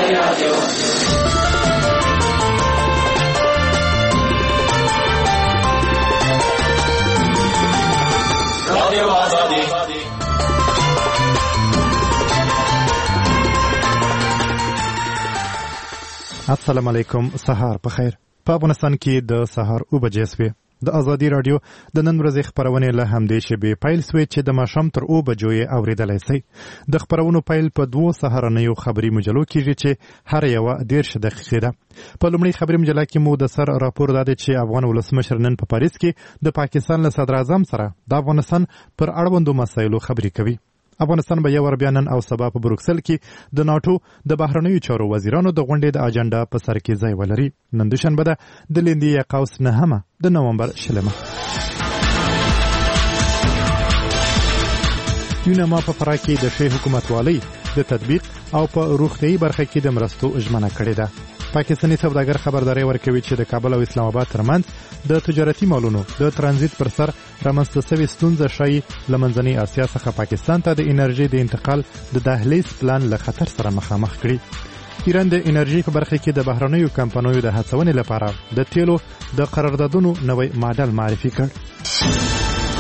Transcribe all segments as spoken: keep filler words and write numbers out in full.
السلام علیکم. سهار په خیر. په افغانستان کې د سهار اوه بجې شوې. د ازادي رادیو د نن ورځې خبرونه له همدې شیبې پیل شوې چې د ماښام تر اوه بجو یې اورېدلی شئ. د خبرونو پیل په دوو سهارنیو خبري مجلو کېږي چې هر یوه دېرش دقیقې ده. په لومړۍ خبري مجله کې مو د سر راپور دا دی چې افغان ولسمشر نن په پاریس کې د پاکستان له صدراعظم سره د افغانستان پر اړوندو مسایلو خبرې کوي. افغانستان به یو ور بیا نن او سبا په بروکسل کې د ناټو د بهرنیو چارو وزیرانو د غونډې د اجنډا په سر کې ځای ولري. نن دوشنبه ده د لیندې یا قوس نهمه د نومبر شلمه. یونما په فراه کې د شی حکومتوالۍ د تطبیق او په روغتیايي برخه کې د مرستو ژمنه کړې ده. پاکستاني سوداګر خبرداري ورکوي چې د کابل او اسلام آباد ترمنځ د تجارتي مالونو د ترانزیت پر سر رامنځته شوې ستونزه ښایي له منځنۍ اسیا څخه پاکستان ته د انرژي د انتقال د دهلیز پلان له خطر سره مخامخ کړي. ایران د انرژي په برخه کې د بهرنیو کمپنیو د هڅونې لپاره د تیلو د قراردادونو نوی ماډل معرفي کړ.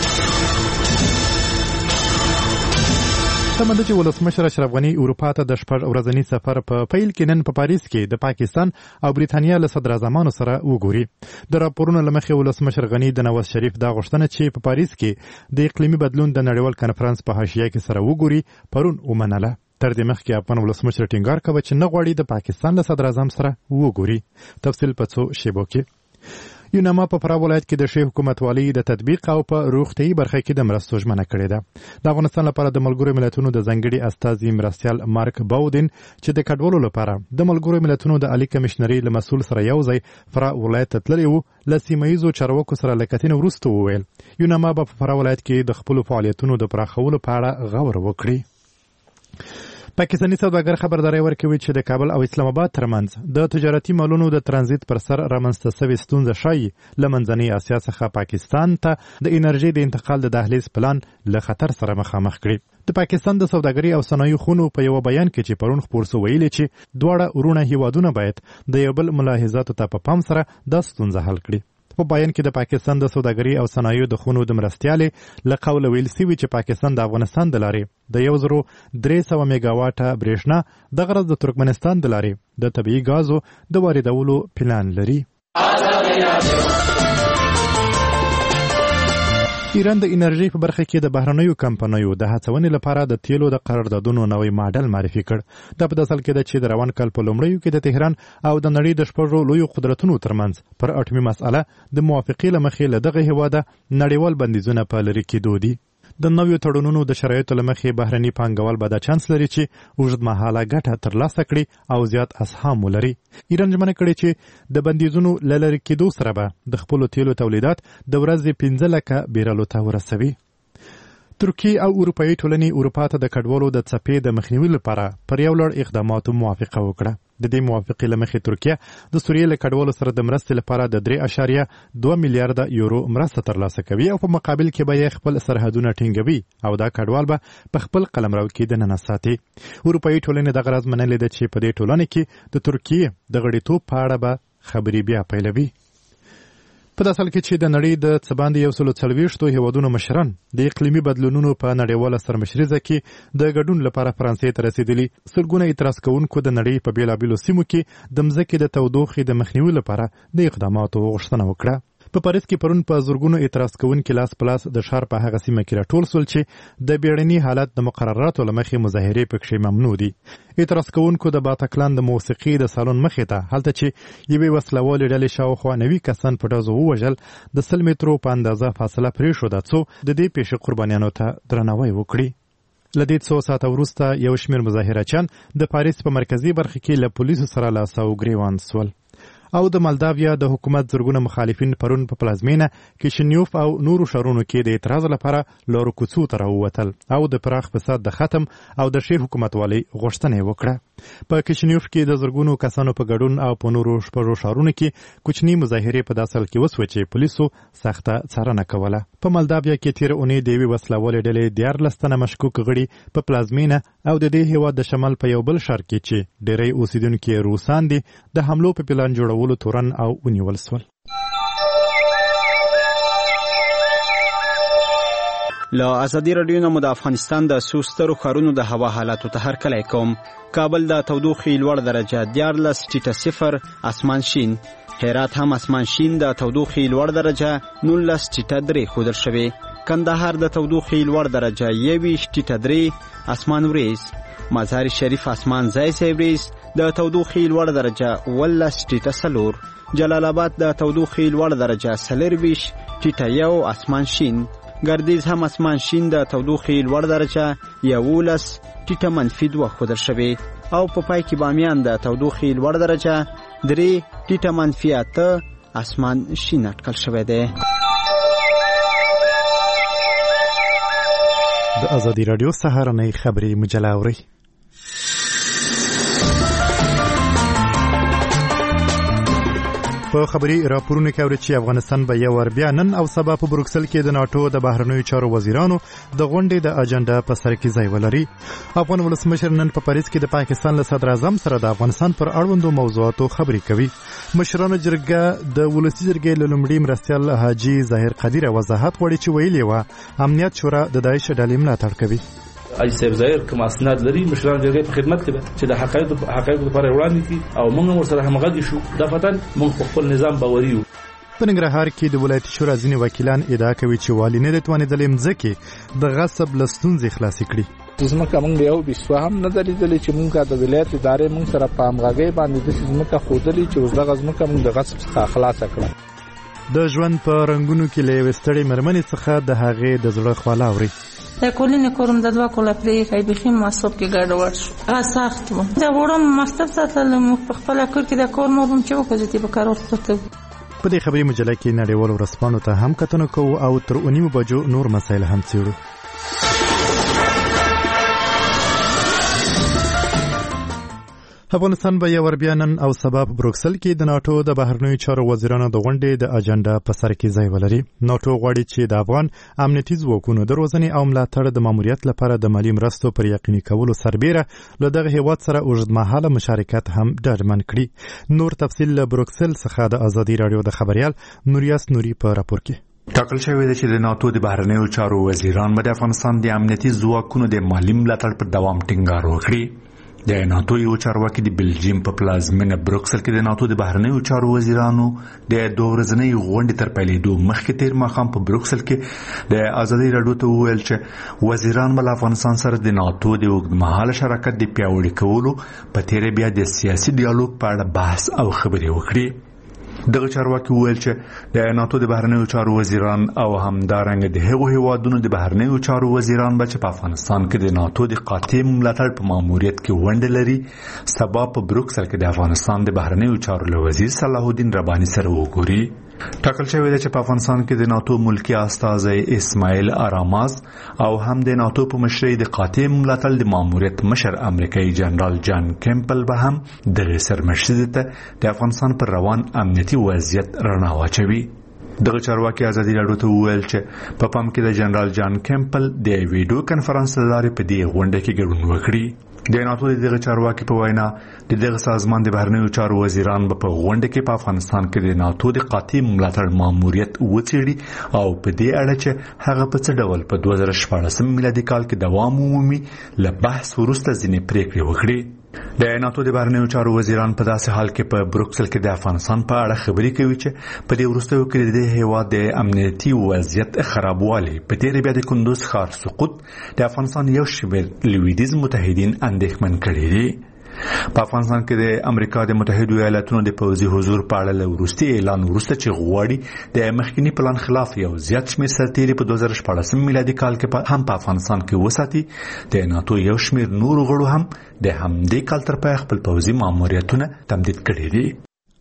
تمه ده چې ولسمشر اشرف غني اروپا ته د شپږ ورځني سفر په پیل کې نن په پاریس کې د پاکستان او بریتانیا له صدراعظمانو سره وګوري. د راپورونو له مخې ولسمشر غني د نواز شریف دا غوښتنه چې په پاریس کې د اقلیمي بدلون د نړیوال کنفرانس په حاشیه کې سره وګوري پرون ومنله. تر دې مخکې افغان ولسمشر ټینګار کوي چې نه غواړي د پاکستان له صدراعظم سره وګوري. تفصیل په څو شیبو کې. یونما په فراه ولایت کې د شی حکومتوالۍ د تطبیق او په روغتیايي برخه کې د مرستو ژمنه کړې ده. د افغانستان لپاره د ملګرو ملتونو د ځانګړي استازي مرستیال مارک باودین چې د کډوالو لپاره د ملګرو ملتونو د عالی کمشنري له مسؤل سره یو ځای فراه ولایت ته تللی وو، له سیمه ییزو چارواکو سره له کتنې وروسته وویل یونما به په فراه ولایت کې د خپلو فعالیتونو د پراخولو په اړه غور وکړي. پاکستاني سوداګر خبرداري ورکوي چې د کابل او اسلام آباد ترمنځ د تجارتي مالونو د ترانزیت پر سر رامنځته شوې ستونزه ښایي له منځنۍ اسیا څخه پاکستان ته د انرژي د انتقال د دهلیز پلان له خطر سره مخامخ کړي. د پاکستان د سوداګرۍ او صنایعو خونو په یو بیان کې چې پرون خپور شو ویلي چې دواړه ورونه هیوادونه باید د یو بل ملاحظاتو ته په پام سره دا ستونزه حل کړي. په بیان کې د پاکستان د سوداګرۍ او صنایعو د خونو د مرستیالې له قوله ویل شوي چې پاکستان د افغانستان د لارې د یو زرو درې سوه میګاواټه برېښنا د غرض د ترکمنستان د لارې د طبیعي ګازو د واردولو پلان لري. ایران د انرژي په برخه کې د بهرنیو کمپنیو د هڅونې لپاره د تیلو د قراردادونو نوی ماډل معرفي کړ. دا په داسل کې ده چې د روان کال په لومړیو کې د تهران او د نړۍ د شپږو لویو قدرتونو ترمنځ پر اټومي مسأله د موافقې له مخې له دغه هېواده نړیوال بندیزونه په لرې کېدو دي. د نویو تړونونو د شرایطو له مخې بهرني پانګوال به دا چانس لري چې اوږدمهاله ګټه ترلاسه کړي او زیات اسهام ولري. ایران ژمنه کړې چې د بندیزونو له لرې کېدو سره به د خپلو تیلو تولیدات د ورځې پنځه لکه بیرلو ته ورسوي. ترکیه او اروپایي ټولنې اروپا ته د کډوالو د څپې د مخنیوي لپاره پر یو لړ اقداماتو موافقه وکړه. د دې موافقې له مخې ترکیه د سوریې له کډوالو سره د مرستې لپاره د درې اعشاریه دوه میلیارده یورو مرسته ترلاسه کوي او په مقابل کې به یې خپل سرحدونه ټینګوي او دا کډوال به په خپل قلمرو کې دننه ساتي. اروپایي ټولنې دغه راز منلې ده چې په دې ټولنه کې د ترکیې د غړیتوب په اړه به خبرې بیا پیلوي. په داسل کې چې د نړۍ د څه باندې یو سلو څلوېښتو هېوادونو مشران د اقلیمي بدلونونو په نړیواله سرمشریزه کې د ګډون لپاره فرانسې ته رسېدلي. سلګونه اعتراض کوونکو د نړۍ په بېلابېلو سیمو کې د مځکې د تودوخې د مخنیوي لپاره د اقداماتو غوښتنه وکړه. په پاریس کې پرون په زرګونو اعتراض کوونکي لاس په لاس د ښار په هغه سیمه کې راټول سول چې د بیړني حالت د مقرراتو له مخې مظاهرې پکښې ممنوع دي. اعتراض کوونکو د باتکلان د موسیقي د سالون مخې ته هلته چې یوې وسلوالې ډلې شاوخوا نوي کسان په ډزو ووژل د سل مترو په اندازه فاصله پرېښوده څو د دې پیښې قربانیانو ته درناوی وکړي. له دې څو ساعته وروسته یو شمېر مظاهرچیان د پاریس په مرکزي برخه کې له پولیسو سره لاس او ګریوان سول. او د مالداویا د حکومت زرګونه مخالفین پرون په پلازمینه کیشنیوف او نورو ښارونو کې د اعتراض لپاره لارو کوڅو ته راووتل او د پراخ فساد د ختم او د ښې حکومتوالۍ غوښتنه وکړه. په کیشنیوف کې د زرګونو کسانو په ګډون او په نورو شپږو ښارونو کې کوچني مظاهرې په داسې حال کې وسوه چې پولیسو سخته څارنه کوله. په مالداویا کې تېره اونۍ د یوې وسلوالې ډلې دیارلس تنه مشکوک غړي په پلازمینه او د دې هېواد د شمال په یو بل ښار کې چې ډېری اوسیدونکي روسان دي د حملو په پلان جوړولو تورن او ونیول سول. له ازادي راډیو نه د افغانستان د څو سترو ښارونو د هوا حالاتو ته هرکلی کوم. کابل د تودوخې لوړ درجه دیارلس ټیټه صفر اسمان شین. هرات هم اسمان شین د تودوخې لوړ درجه نولس ټیټه درې ښودل شوې. کندهار د تودوخې لوړ درجه یویشت ټیټه درې اسمان وریځ. مزار شریف اسمان ځای ځای وریځ د تودوخې لوړ درجه اوولس ټیټه څلور. جلال آباد د تودوخې لوړ درجه څلرویشت ټیټه یو اسمان شین. ګردیز هم اسمان شین د تودوخې لوړ درجه یولس ټیټه منفي دوه ښودل شوې او په پای کې بامیان د تودوخې لوړ درجه درې ټیټه منفي اته اسمان شین اټکل شوی دی. د ازادي راډیو سهارنۍ خبري مجله اورئ. په خبري راپورونو کې اوري چې افغانستان به یو ور بیا نن او سبا په بروکسل کې د ناتو د بهرنیو چارو وزیرانو د غونډې د اجنډا په سر کې ځای ولري. افغان ولسمشر نن په پاریس کې د پاکستان له صدر اعظم سره د افغانستان پر اړوندو موضوعاتو خبرې کوي. مشرانو جرګه د ولسي جرګې له لومړي مرستیال حاجي ظاهر قدیر وضاحت غواړي چې ویلي و امنیت شورا د داعش ډلې ملاتړ کوي. حاجي صاحب ظاهر کوم اسناد لري مشران جرګې په خدمت کې ده چې د حقایق حقایق لپاره وړاندې کړي او موږ ورسره همغږي شو. د فتن موږ خپل نظام باوري یو. په ننګرهار کې د ولایتي شورا ځینې وکیلان ادعا کوي چې والي نه توانېدلې مځکې د غصب له ستونزې خلاصې کړي. ځمکه موږ یو بسوا هم نه درېدلې چې موږ د ولایت ادارې موږ سره په همغږۍ باندې د ځمکه ښودلې چې اوس دغه ځمکه موږ د غصب څخه خلاصه کړه. د ژوند په رنګونو کې له یوې ستړې مېرمنې څخه د هغې د زړه خواله اوري. د کولینې کوروم د دوه کوله پرېښی بیخي معصب کې ګډوډ شو. هغه سخت و. د وړم مکتب ته تلم په خپله کور کې د کور مور هم چې وکړو چې په کار ورته. په دې خبري مجله کې نړیوالو ورځپاڼو ته هم کتنه کوو او تر اوه نیمو بجو نور مسایل هم څېړو. افغانستان به یو ور بیا نن او سبا په بروکسل کې د ناتو د بهرنیو چارو وزیرانو د غونډې د اجنډا په سر کې ځای ولري. ناتو غواړي چې د افغان امنیتي ځواکونو د روزنې او ملاتړ د ماموریت لپاره د مالي مرستو پر یقیني کولو سربیره له دغه هیواد سره اوږدمهاله مشارکت هم ډاډمن کړي. نور تفصیل له بروکسل څخه د ازادي راډیو د خبريال نوریاس نوري په راپور کې. ټاکل شوی دی چې د ناتو د بهرنیو چارو وزیران به د افغانستان د امنیتي ځواکونو د مالي ملاتړ پر دوام ټینګار وکړي. د ناتو یو چارواکي د بلجیم په پلازمینه بروکسل کې د ناتو د بهرنیو چارو وزیرانو د دوه ورځنۍ غونډې تر پیلېدو مخکې تیر ماښام په بروکسل کې د ازادي راډیو ته وویل چې وزیران به له افغانستان سره د ناتو د اوږدمهاله شراکت د پیاوړي کولو په تیره بیا د سیاسي ډیالوګ په اړه بحث او خبرې وکړي. دغه چارواکي وویل چې د ناتو د بهرنیو چارو وزیران او همدارنګه د هغو هیوادونو د بهرنیو چارو وزیران به چې په افغانستان کې د ناتو د قاطع ملاتړ په ماموریت کې ونډه لري سبا په بروکسل کې د افغانستان د بهرنیو چارو له وزیر صلاح الدین رباني سره وګوري. ټاکل شوی دی چې په افغانستان کې د ناتو ملکی استازی اسماعیل آراماز او هم د ناتو په مشرۍ د قاطع ملاتړ د ماموریت مشر امریکایي جنرال جان کیمپل به هم دغه سرمشري ته د افغانستان پر روان امنیتي وضعیت رڼا واچوي. دغه چارواکي ازادي راډیو ته وویل چې په پام کې د جنرال جان کیمپل د ویډیو کانفرنس له لارې په دې غونډه کې ګډون وکړي. د ناتو دغه چارواکي په وینا د دغه سازمان د بهرنیو چارو وزیران به په غونډه کې په افغانستان کې د ناتو د قاطع ملاتړ ماموریت وڅېړي او په دې اړه چې هغه په څه ډول په دوه زره شپاړسم میلادي کال کې دوام ومومي له بحث وروسته ځینې پریکړې وکړي. د ناتو د بهرنیو چارو وزیران په داسې حال کې په بروکسل کې د افغانستان په اړه خبرې کوي چې په دې وروستیو کې د هیواد د امنیتي وضعیت خرابوالی په تیرې بیا د کندوز ښار سقوط د افغانستان یو شمېر لویدیځ متحدین اندېښمن کړي دي. په افغانستان کې د امریکا د متحدو ایالاتونو د پوځي حضور په اړه له وروستي اعلان وروسته چې غواړي د مخکینی پلان خلاف یو زیات شمېر سرتیري په دوه زره شپاړسم میلادي کال کې هم په افغانستان کې وساتي. د ناتو یو شمېر نورو غړو هم د همدې کال تر پای خپل پوځي ماموریتونه تمدید کړي دي.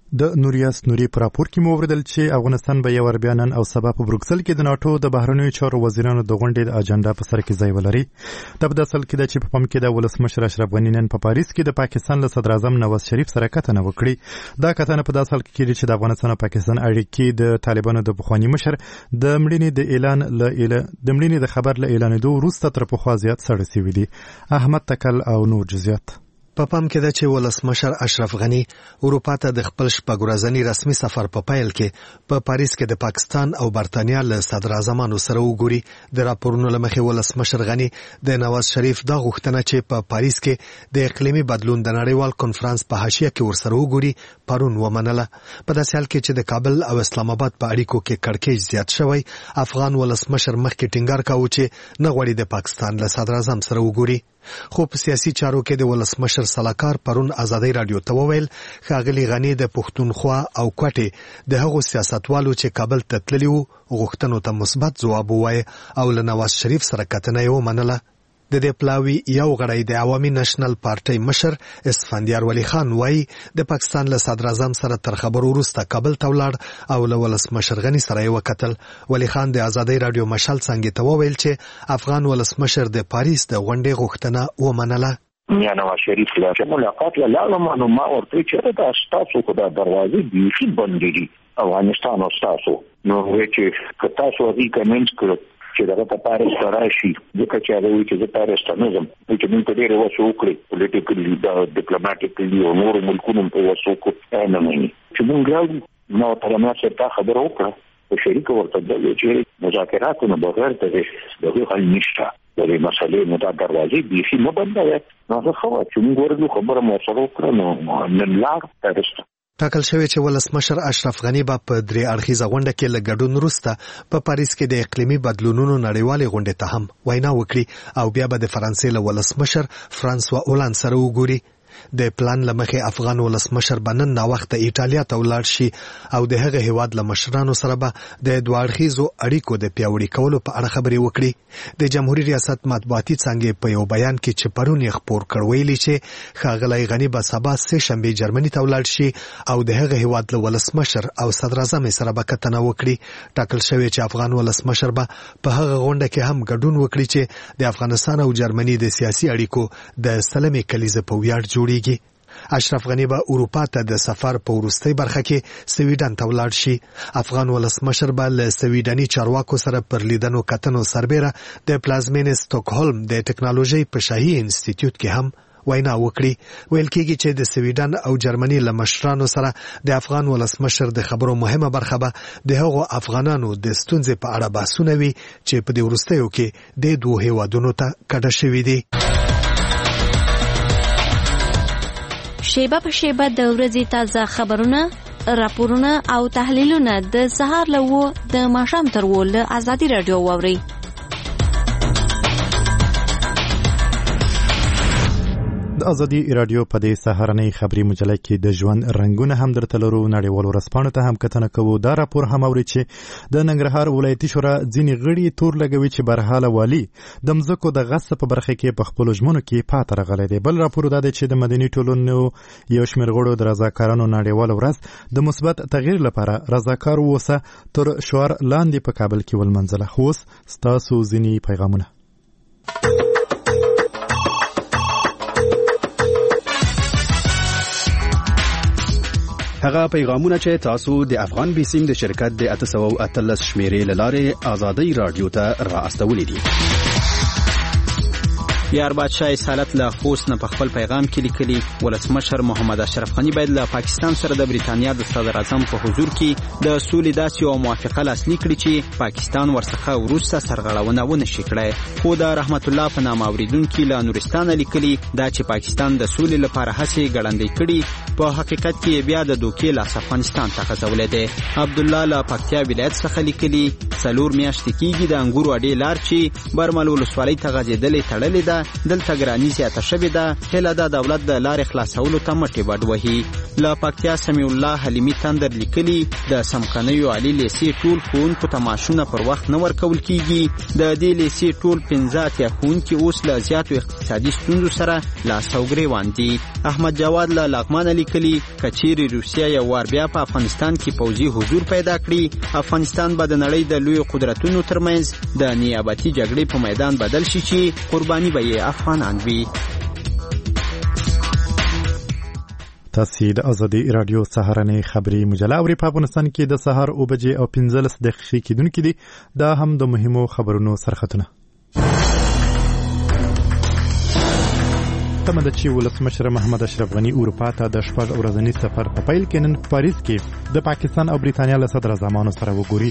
د نوریاس نوري پر راپور کې مو اوریدل چې افغانستان به یو بیا نن او سبا په بروکسل کې د ناتو د بهرنیو چارو وزیرانو د غونډې د اجنډا په سر کې ځای ولري. د په اصل کې د چې په پام کې د ولسمشر اشرف غني نن په پاریس کې د پاکستان له صدر اعظم نواز شریف سره کتنه وکړي. دا کتنه په اصل کې چې د افغانستان او پاکستان اړیکې د طالبانو د بخوانی مشر د مړینې د اعلان له د مړینې د خبر له اعلانېدو وروسته تر پخوا زیات سړی سوي دي. احمد تکل او نور جزئیات. په پام کې ده چې ولسمشر اشرف غني اروپا ته د خپل شپږ ورځني رسمي سفر په پیل کې په پاریس کې د پاکستان او برتانیا له صدر اعظمانو سره وګوري. د راپورونو له مخې ولسمشر غني د نواز شریف دا غوښتنه چې په پاریس کې د اقلیمي بدلون د نړیوال کنفرانس په حاشیه کې ورسره وګوري پرون ومنله. په داسې حال کې چې د کابل او اسلام آباد په اړیکو کې کړکېچ زیات شوی، افغان ولسمشر مخکې ټینګار کاوه چې نه غواړي د پاکستان له صدر اعظم سره وګوري. خو په سیاسي چارو کې د ولسمشر سلاکار پرون ازادي رادیو ته وویل ښاغلي غني د پښتونخوا او کوټې د هغو سیاستوالو چې کابل ته تللي وو غوښتنو ته مثبت ځواب ووایي او له نواز شریف سره کتنه یې ومنله. د دې پلاوي یو غړی د عوامي نېشنل پارټۍ مشر اسفندیار ولی خان وایي د پاکستان له صدر اعظم سره تر خبرو وروسته کابل ته ولاړ او له ولسمشر غني سره یې وکتل. ولی خان د ازادي رادیو مشال څنګه ته وویل چې افغان ولسمشر د پاریس د غونډې غوښتنه ومنله. یا نواز شریف له ملاقات لاله نو ما ورته چې دا تاسو خو د دروازې بیخي بندې دي افغانستان او تاسو نو چې تاسو دې کمنټ کړو چې دا په پاریس راشي ځکه چې هغه وی چې د پاریس ته نظم چې موږ ته ډېر وسو وکړي پولیټیکلی دا ډیپلوماټیکلی او نور ملکونو په وسو کو نه مې چې موږ راځو نو تر ما سره تا خبر وکړه په شریک ورته د چې مذاکراتو بغیر ته د حل نشته د مسلې نو دا دروازې بیخي نه بندوي. نو زه خو چې موږ ورته خبره مو سره وکړه نو نن لاړ پاریس ټاکل شوی چې ولسمشر اشرف غني به په درې اړخیزه غونډه کې له ګډون وروسته په پاریس کې د اقلیمي بدلونونو نړیوالې غونډې ته هم وینا وکړي او بیا به د فرانسې له ولسمشر فرانسوا اولان سره وګوري. د پلان لمخې افغان ولسمشر بنن نا وخت ایټالیا ته ولاړ شي او د هغه هیواد له مشرانو سره به د دوه اړخیزو اړیکو د پیاوړي کولو په اړه خبرې وکړي. د جمهوریت ریاست مطبوعاتي څنګه په یو بیان کې چې پرون یې خبر کړ ویلي چې ښاغلی غني به سبا سه شنبه جرمني ته ولاړ شي او د هغه هیواد له ولسمشر او صدر اعظم سره به کتنه وکړي. ټاکل شوی چې افغان ولسمشر به په هغه غونډه کې هم ګډون وکړي چې د افغانستان او جرمني د سیاسي اړیکو د سلمې کلیزه په ویاړ جوړیږي. اشرف غني به اروپا ته د سفر په وروستۍ برخه کې سویډن ته ولاړ شي. افغان ولسمشر به له سویډني چارواکو سره پر لیدنو کتنو سربېره د پلازمینې سټاکهولم د ټکنالوژي په شاهي انسټیټیوټ کې هم وینا وکړي. ویل کېږي چې د سویډن او جرمني له مشرانو سره د افغان ولسمشر د خبرو مهمه برخه به د هغو افغانانو د ستونزې په اړه بحثونه وي چې په دې وروستیو کې د دوه هیوادونو ته کډه شوي دي. شیبه په شیبه د ورځې تازه خبرونه، راپورونه او تحلیلونه د سهار له وو د ماښام تر وو له ازادي رادیو واورئ. د ازادي رادیو په دې سهارنۍ خبري مجله کې د ژوند رنگونه هم درته لرو. نړیوالو ورځپاڼو ته هم کتنه کوو. دا راپور هم اوري چې د ننګرهار ولایتي شورا ځینې غړي تور لګوي چې برحاله والي د مځکو د غصب په برخه کې په خپلو ژمنو کې پاتې راغلی دی. بل راپور دا دی چې د مدني ټولنو یو شمېر غړو د رضاکارانو نړیواله ورځ د مثبت تغییر لپاره رضاکار اوسه تر شعار لاندې په کابل کې ولمنځله. خو اوس ستاسو ځینې پیغامونه. هغه پیغامونه چې تاسو د افغان بیسیم د شرکت د اته سوه او اتلس شمیرې له لارې ازادي رادیو ته را استولې دي. یار بادشاه سالت له خوست نه په خپل پیغام کې لیکلي ولسمشر محمد اشرف غني باید له پاکستان سره د بریتانیا د صدر اعظم په حضور کې د سولې داسې یو موافقه لاسلیک کړي چې پاکستان ورڅخه وروسته سرغړونه ونه شي کړی. خو د رحمت الله په نامه اوریدونکي له نورستان لیکلي دا چې پاکستان د سولې لپاره هڅې ګړندۍ کړي په حقیقت کې بیا د دوکې لاس افغانستان ته غځولې دی. عبد الله له پکتیا ولایت څخه لیکلي څلور میاشتې کېږي د انګورو اډې لار چې برمل ولسوالۍ ته غځېدلې تړلې ده سره دلته ګراني زیاته شوې ده. هیله ده دولت د لارې خلاصولو ته مټې بډ وهي. له پکتیا سمیع الله حلیمي تندر لیکلي د څمکنیو علي لیسې ټول ښوونکو ته معاشونه پر وخت نه ورکول کیږي. د دې لیسې ټول پنځه اتیا ښوونکي اوس له زیاتو اقتصادي ستونزو سره لاس او ګریوان دي. احمد جواد له لغمانه لیکلي که چیرې روسیه یو وار بیا په افغانستان کې پوځي حضور پیدا کړي، افغانستان به د نړۍ د لویو قدرتونو ترمنځ د نیابتي جګړې په میدان بدل شي چې قرباني به یې افغانان وي. تاسې د ازادي راډیو سهارنۍ خبري مجله اوري. په افغانستان کې د سهار اوه بجې او پنځلس دقیقې کېدونکې دي. دا هم د مهمو خبرونو سرخطونه. تمه ده چې ولسمشر محمد اشرف غني اروپا ته د شپږ ورځني سفر په پیل کې نن په پاریس کې د پاکستان او بریتانیا له صدراعظمانو سره وګوري.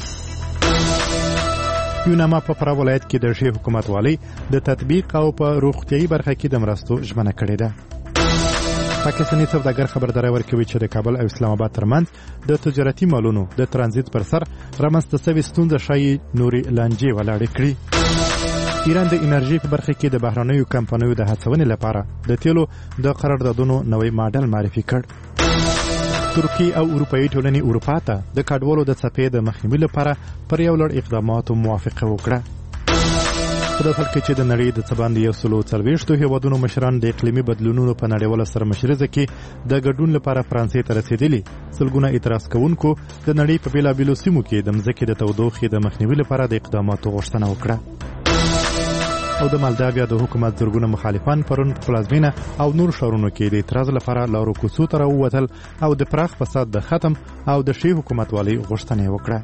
یوناما په فراه ولایت کې د ښې حکومتوالۍ د تطبیق او په روغتیایي برخه کې د مرستو ژمنه کړې ده. پاکستاني سوداګر خبرداری ورکوي چې د کابل او اسلام آباد ترمنځ د تجارتي مالونو د ترانزیت پر سر رامنځته شوې ستونزه ښایي نورې لانجې ولاړې کړي. ایران د انرژي په برخه کې د بهرنیو کمپنیو د هڅونې لپاره د تیلو د قراردادونو نوی ماډل معرفي کړ. ترکیه او اروپایي ټولنې اروپا ته د کډوالو د څپې د مخنیوي لپاره پر یو لړ اقداماتو موافقه وکړه. په داسې حال کې چې د نړۍ د څه باندې یو سلو څلوېښتو هېوادونو مشران د اقلیمي بدلونونو په نړیواله سرمشریزه کې د ګډون لپاره فرانسې ته رسېدلي، سلګونه اعتراض کوونکو د نړۍ په بېلابېلو سیمو کې د مځکې د تودوخې د مخنیوي لپاره د اقداماتو غوښتنه وکړه. او د مالداویا د حکومت زرګونه مخالفان پرون په پلازمینه او نور ښارونو کې د اعتراض لپاره لارو کوڅو ته راووتل او د پراخ فساد د ختم او د ښې حکومتوالۍ غوښتنه وکړه.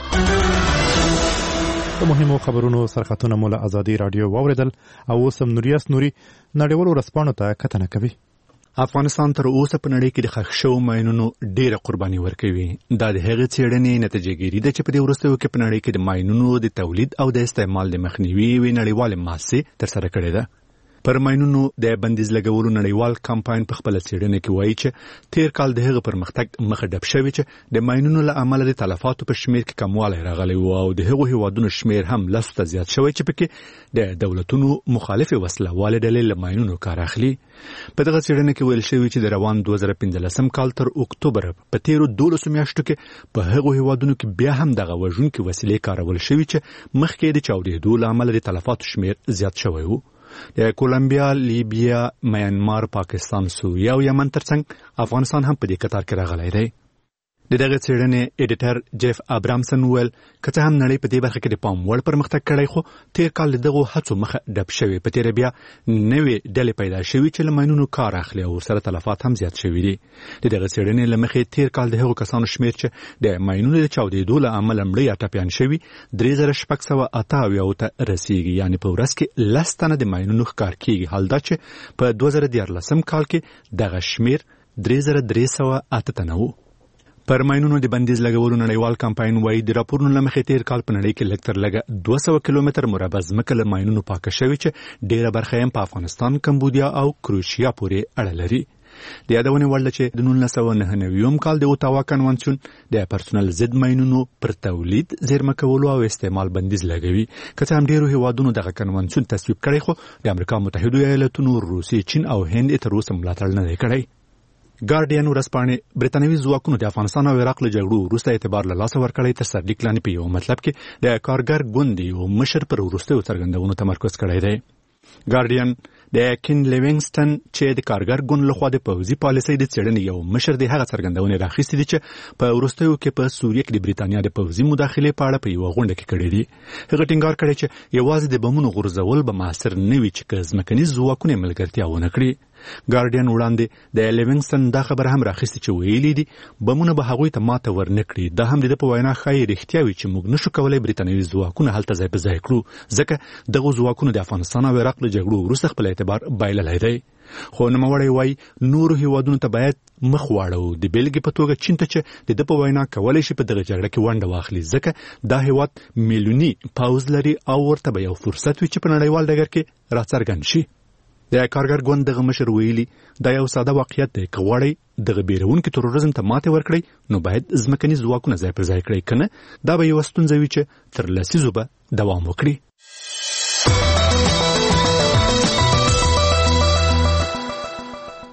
د مهمو خبرونو سرخطونه مو له ازادي راډیو واوریدل او اوس هم نوریاس نوري نړیوالو ورځپاڼو ته کتنه کوي. افغانستان تر اوسه په نړۍ کې د ښخ شوو ماینونو ډېره قرباني ورکوي. دا د هغې څېړنې نتیجهګیري ده چې په دې وروستیو کې په نړۍ کې د ماینونو د تولید او د استعمال د مخنیوي یوې نړیوالې مؤسسې ترسره کړې ده. پر ماینونو د بندیز لګولو نړیوال کمپاین په خپله څېړنه کې وایي چې تیر کال د هغه پرمختګ مخه ډپ شوی چې د ماینونو له امله د تلفاتو په شمېر کې کموالی راغلی و او د هغو هېوادونو شمېر هم لسو ته زیات شوی چې پکې د دولتونو مخالفې وسله والې ډلې له ماینونو کار اخلي. په دغه څېړنه کې ویل شوي چې د روان دوه زره پنځلسم کال تر اکتوبر په تیرو دولسو میاشتو کې په هغو هېوادونو کې بیا هم دغه وژونکې وسیلې کارول شوي چې مخکې د چاودېدو له امله د تلفاتو شمېر زیات شوی و. د کولمبیا، لیبیا، میانمار، پاکستان، سوریه او یمن ترڅنګ افغانستان هم په دې کتار کې راغلی دی. د دغه څېړنې ایډیټر جیف ابرامسن وویل که څه هم نړۍ په دې برخه کې د پام وړ پرمختګ کړی خو تیر کال د دغو هڅو مخه ډپ شوې. په تیره بیا نوې ډلې پیدا شوي چې له ماینونو کار اخلي او ورسره تلفات هم زیات شوي دي. د دغه څېړنې له مخې تیر کال د هغو کسانو شمېر چې د ماینونو د چاودېدو له امله مړه یا ټپیان شوي درې زره شپږ سوه اته اویاو ته رسېږي. یعنې په ورځ کې لس تنه د ماینونو ښکار کېږي. حال دا چې په دوه زره دیارلسم کال کې دغه شمېر درې زره درې سوه اته تنه و. پر ماینونو د بندیز لګولو نړیوال کمپاین وایي د راپورونو له مخې تیر کال په نړۍ کې لږ تر لږه دوه سوه کیلومتر مربع ځمکه له ماینونو پاکه شوې چې ډېره برخه یې په افغانستان، کمبودیا او کروشیا پورې اړه لري. د یادونې وړ ده چې د نولس سوه نهه نوي کال د اوتاوا کنوانسیون د پرسونل ضد ماینونو پر تولید، زیرمه کولو او استعمال بندیز لګوي. که څه هم ډېرو هېوادونو دغه کنوانسیون تصویب کړی خو د امریکا متحدو ایالتونو، روسیې، چین او هند یې تر اوسه ملاتړ نه دی کړی. ګارډین ورځپاڼې برتانوي ځواکونو د افغانستان او عراق له جګړو وروسته اعتبار له لاسه ورکړی. تر سرلیک لاندې په یو مطلب کې د کارګر ګوند یو مشر پر وروستیو څرګندونو تمرکز کړی دی. ګارډین د کین لیوینګسټن چې د کارګر ګوند لخوا د پوځي پالیسۍ د څېړنې یو مشر دی هغه څرګندونې راخیستې دي چې په وروستیو کې په سوریه کې د بریتانیا د پوځي مداخلې په اړه په یوه غونډه کې کړې دي. هغه ټینګار کړی چې یوازې د بمونو غورځول به موثر نه وي چې که ځمکنیز ځواکونه یې ملګرتیا ونه کړي. ګارډین وړاندې د لیوینګسټن دا خبره هم راخیستې چې ویلي دي بمونه به هغوی ته ماته ورنه کړي. دا هم د ده په وینا ښایي رښتیا وي چې موږ نشو کولی برتانوي ځواکونه هلته ځای په ځای کړو، ځکه دغو ځواکونو د افغانستان او عراق له جګړو وروسته خپل اعتبار بایللی دی. خو نوموړی وایي نورو هېوادونو ته باید مخ واړو. د بېلګې په توګه چین ته چې د ده په وینا کولی شي په دغه جګړه کې ونډه واخلي، ځکه دا هېواد میلیوني پوځ لري او ورته به یو فرصت وي چې په نړیوال ډګر کې راڅرګند شي. د کارګر ګوند دغه مشر ویلي دا یو ساده واقعیت دی، که غواړئ دغه بیرونکي تروریزم ته ماتې ورکړئ نو باید ځمکني ځواکونه ځای پر ځای کړئ، که نه دا به یوه ستونزه وي چې تر لسیزو به دوام وکړي.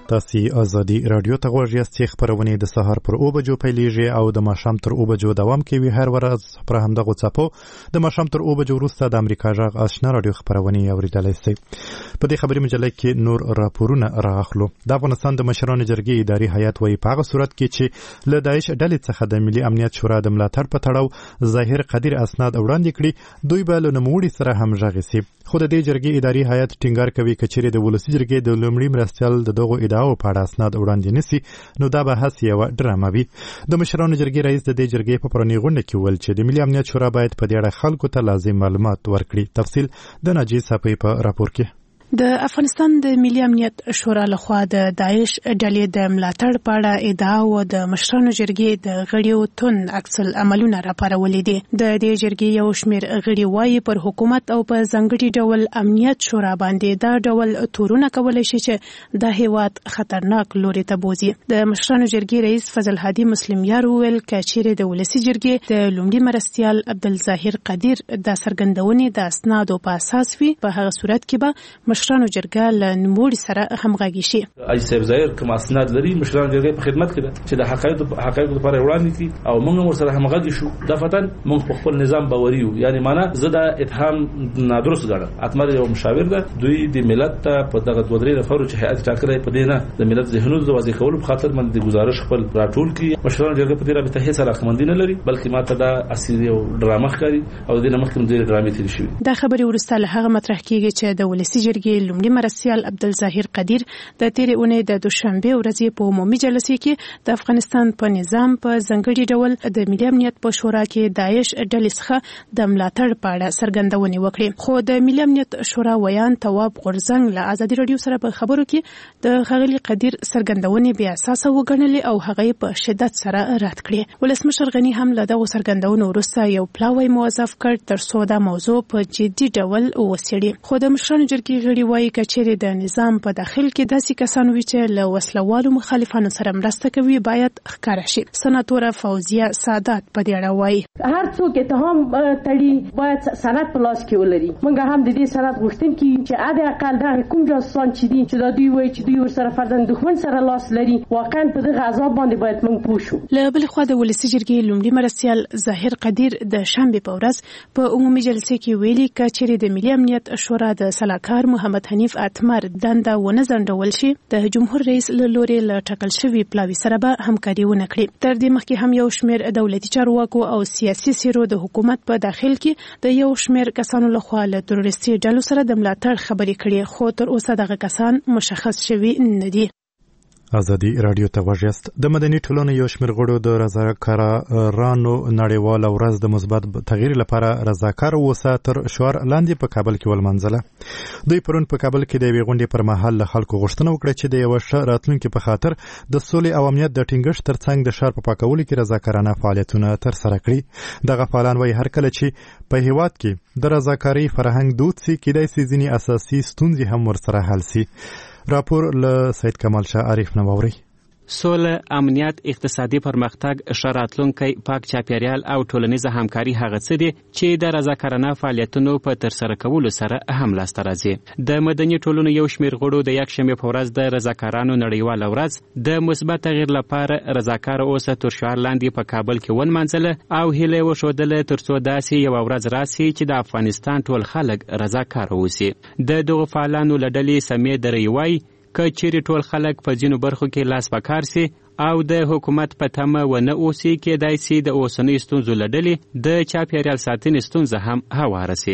تاسو ازادي رادیو ته غوږ یاست چې خبرونه د سهار پر او بجو پیلېږي او د ماښام تر او بجو دوام کوي. هر ورځ پر همدغه څپو د ماښام تر او بجو وروسته د امریکا غږ آشنا رادیو خبرونه اوریدلای شئ. په دې خبري مجله کې نور راپورونه راغلو. د افغانستان د مشرانو جرګې اداري هیئت وايي په هغه صورت کې چې له داعش ډلې څخه د ملي امنیت شورا د ملاتړ په تړاو ظاهر قدیر اسناد وړاندې کړي دوی به له نوموړي سره همغږي شي. خو د دې جرګې اداري هیئت ټینګار کوي چې چیرې د ولسی جرګې د لومړي مرستيال د دغو ادعاو په اړه اسناد وړاندې نسی نو دا به هڅه یو ډرامه وي. د مشرانو جرګې رئیس د دې جرګې په پرونی غونډه کې ویل چې د ملي امنیت شورا باید په دې اړه خلکو ته لازم معلومات ورکړي. تفصیل د ناجی صافی په راپور کې. د افغانستان د ملي امنیت شورا لخوا د داعش ډلې د ملاتړ په اړه ادعا او د مشرانو جرګې د غړیو تون عکس العملونه راپارولې دي. د دې جرګې یو شمېر غړي وایي پر حکومت او په ځانګړي ډول امنیت شورا باندې دا ډول تورونه کولای شي چې د هیواد خطرناک لوري ته بوزي. د مشرانو جرګې رئیس فضل هادي مسلم یار ویل کچېره د ولسی جرګې د لومړي مرستيال عبدالظاهر قدیر د سرګندونې د اسنادو په اساس وي په هغه صورت کې به مشرانو جرګه له نوموړي سره همغږي شي. اج صاحب ظاهر کوم اسناد لري مشرانو جرګې په خدمت کې ده چې د حقایق حقایق لپاره وړاندې کړي او موږ ورسره همغږي شو. د فتن موږ په خپل نظام باوري یو، یعنی معنا زه د اتهام نادرست ګڼم. اتمر یو مشاور ده، دوی د ملت ته په دغه دوه درې نفرو چې هیئت ټاکلې په دې نه د ملت ذهنونو د واضح کولو په خاطر باندې گزارش خپل راټول کړي. مشرانو جرګې په دې رابطه هیڅ علاقمندي نه لري بلکې ماته دا اصلي یو ډرامه ښکاري او د نمخ کوم ډېر ډرامې تیر شي. دا خبري ورسته له هغه مطرح کیږي چې د ولسی جرګې لومړي مرستيال عبدالظاهر قدیر د تیرې اونۍ د دوشنبه ورځې په عمومي جلسې کې د افغانستان په نظام په ځانګړي ډول د ملي امنیت په شورا کې داعش ډلې څخه د ملاتړ په اړه څرګندونې وکړې. خو د ملي امنیت شورا ویان تواب غورزنګ له ازادي رادیو سره په خبرو کې د ښاغلي قدیر څرګندونې بې اساسه وګڼلې او هغه په شدت سره رد کړې. ولسمشر غني هم له دغو څرګندونو وروسته یو پلاوی موظف کړ تر څو دا موضوع په جدي ډول وڅېړي. خو د مشرانو جرګې غړي وایي کچېرې د نظام په داخل کې داسې کسان وي چې له وسلوالو مخالفانو سره مرسته کوي باید ښکاره شي. سناتوره فوزیه سعادت په دې اړه وایي هر څوک اتهام تړي باید سند په لاس کې ولري. موږ هم د دې سند غوښتونکي چې اده اقل د کوم جاسوسان چې دي چې دا دوی وایي چې دوی ورسره فردن دښمن سره لاس لري واقعا په دغه عذاب باندې باید موږ پوه شو. له بل خوا د ولسی جرګې لومړي مرستيال ظاهر قدیر د شنبه په ورځ په عمومي جلسې کې ویلي کچېرې د ملي امنیت شورا د سلاکار محمد حنیف اتمر دنده ونه ځنډول شي د جمهور رئیس له لوري له ټاکل شوی پلاوي سره به همکاري ونه کړي. تر دې مخکې هم یو شمېر دولتي چارواکو او سیاسي سیرو د حکومت په داخل کې د یو شمېر کسانو لخوا له تروریستي ډلو سره د ملاتړ خبرې کړي خو تر اوسه دغه کسان مشخص شوي نه دي. ازادي رادیو ته غوږ یاست. د مدني ټولنې یو شمېر غړو د رضاکارانو نړیواله ورځ د مثبت تغییر لپاره رضاکار اوسه تر شعار لاندې په کابل کې ولمنځله. دوی پرون په کابل کې د یوې غونډې پر مهال له خلکو غوښتنه وکړه چې د یوه ښه راتلونکي په خاطر د سولې او امنیت د ټینګښت ترڅنګ د ښار په پاکولو کې رضاکارانه فعالیتونه ترسره کړي. دغه فعالان وایي هر کله چې په هیواد کې د رضاکارۍ فرهنګ دود سي کېدای سي ځینې اساسي ستونزې هم ورسره حل سي. راپور له سید کمال شاه عارف نواوري. سوله، امنیت، اقتصادي پرمختګ، ښه راتلونکی، پاک چاپیریال او ټولنیزه همکاري هغه څه دي چې د رضاکارانه فعالیتونو په ترسره کولو سره هم لاسته راځي. د مدني ټولنو یو شمېر غړو د یکشنبې په ورځ د رضاکارانو نړیواله ورځ د مثبت تغییر لپاره رضاکار اوسه تر شعار لاندې په کابل کې ونمانځله او هیله یې وښودله تر څو داسې یوه ورځ راسي چې د افغانستان ټول خلک رضاکار اوسي. د دغو فعالانو له ډلې سمیع درې وایي که چیرې ټول خلک په ځینو برخو کې لاس په کار سي او د حکومت په تمه ونه اوسي کېدای سي د اوسنیو ستونزو له ډلې د چاپیریال ساتنې ستونزه هم هواره سي.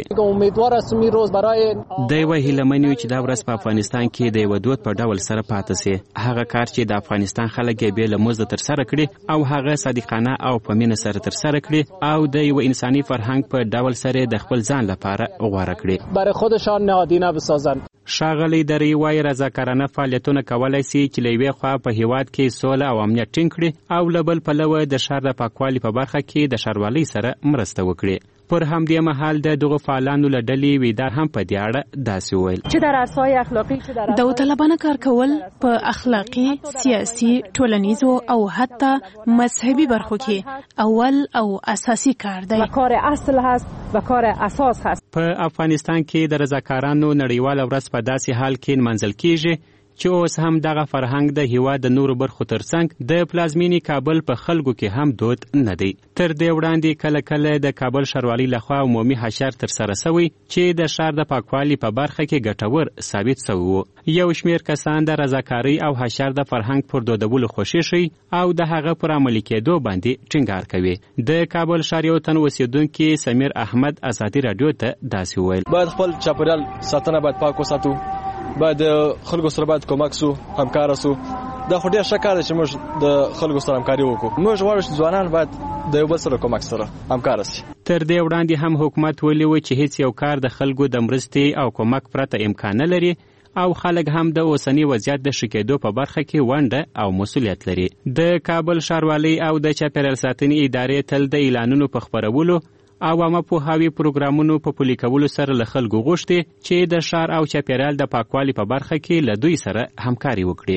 د یوه هیلهمن یو چې دا ورځ په افغانستان کې د یوه دود په ډول سره پاته سي. هغه کار چې د افغانستان خلک یې بې له مزده ترسره کړي او هغه صادقانه او په مینه سره ترسره کړي او د یوه انساني فرهنګ په ډول سره د خپل ځان لپاره غوره کړي. برای خودشان نهادینه بسازند. ښاغلی درې وایي رضاکارانه فعالیتونه کولی سي چې له یوې خوا په هیواد کې سوله او امنیت ټینګ کړي او له بل پلوه د ښار د پاکوالي په برخه کې د ښاروالۍ سره مرسته وکړي. پر همدې مهال د دغو فعالانو له ډلې ویدار هم په دې اړه داسې وویل چې در عرصه‌های اخلاقی چې در داوطلبانه کار کول په اخلاقي، سیاسي، ټولنیزو او حتی مذهبي برخو کې اول او اساسي کار دی. کار اصل هست و کار اساس هست. په افغانستان کې د رضاکارانو نړیواله ورځ په داسې حال کې نمانځل کیږي چې اوس هم دغه فرهنګ د هیواد د نورو برخو ترڅنګ د پلازمینې کابل په خلکو کې هم دود نه دی. تر دې وړاندې کله کله د کابل ښاروالۍ لخوا عمومي حشر ترسره سوی چې د ښار د پاکوالي په برخه کې ګټور ثابت سوی و. یو شمېر کسان د رضاکارۍ او حشر د فرهنګ پر دودولو خوښي ښیي او د هغه پر عملي کېدو باندې ټینګار کوي. د کابل ښار یو تن اوسېدونکي سمیر احمد ازادي راډیو ته داسې وویل: باید خپل چاپېریال ساتنه باید پاک وساتو، باید خلکو سره باید کومک سو، همکاره سو. دا خو ډېر ښه کار دی چې موږ د خلکو سره همکاري وکړو. موږ غواړو چې ځوانان باید د یو بل سره کومک سره همکاره سي. تر دې وړاندې هم حکومت ویلي و چې هیڅ یو کار د خلکو د مرستې او کومک پرته امکان نه لري او خلک هم د اوسنی وضعیت د ښه کېدو په برخه کې ونډه او مسؤلیت لري. د کابل ښاروالۍ او د چاپېریال ساتنې ادارې تل د اعلانونو په خپرولو او عامه پوهاوي پروګرامونو په پلي کولو سره له خلکو غوښتي چې د ښار او چاپېریال د پاکوالي په برخه کې له دوی سره همکاري وکړي.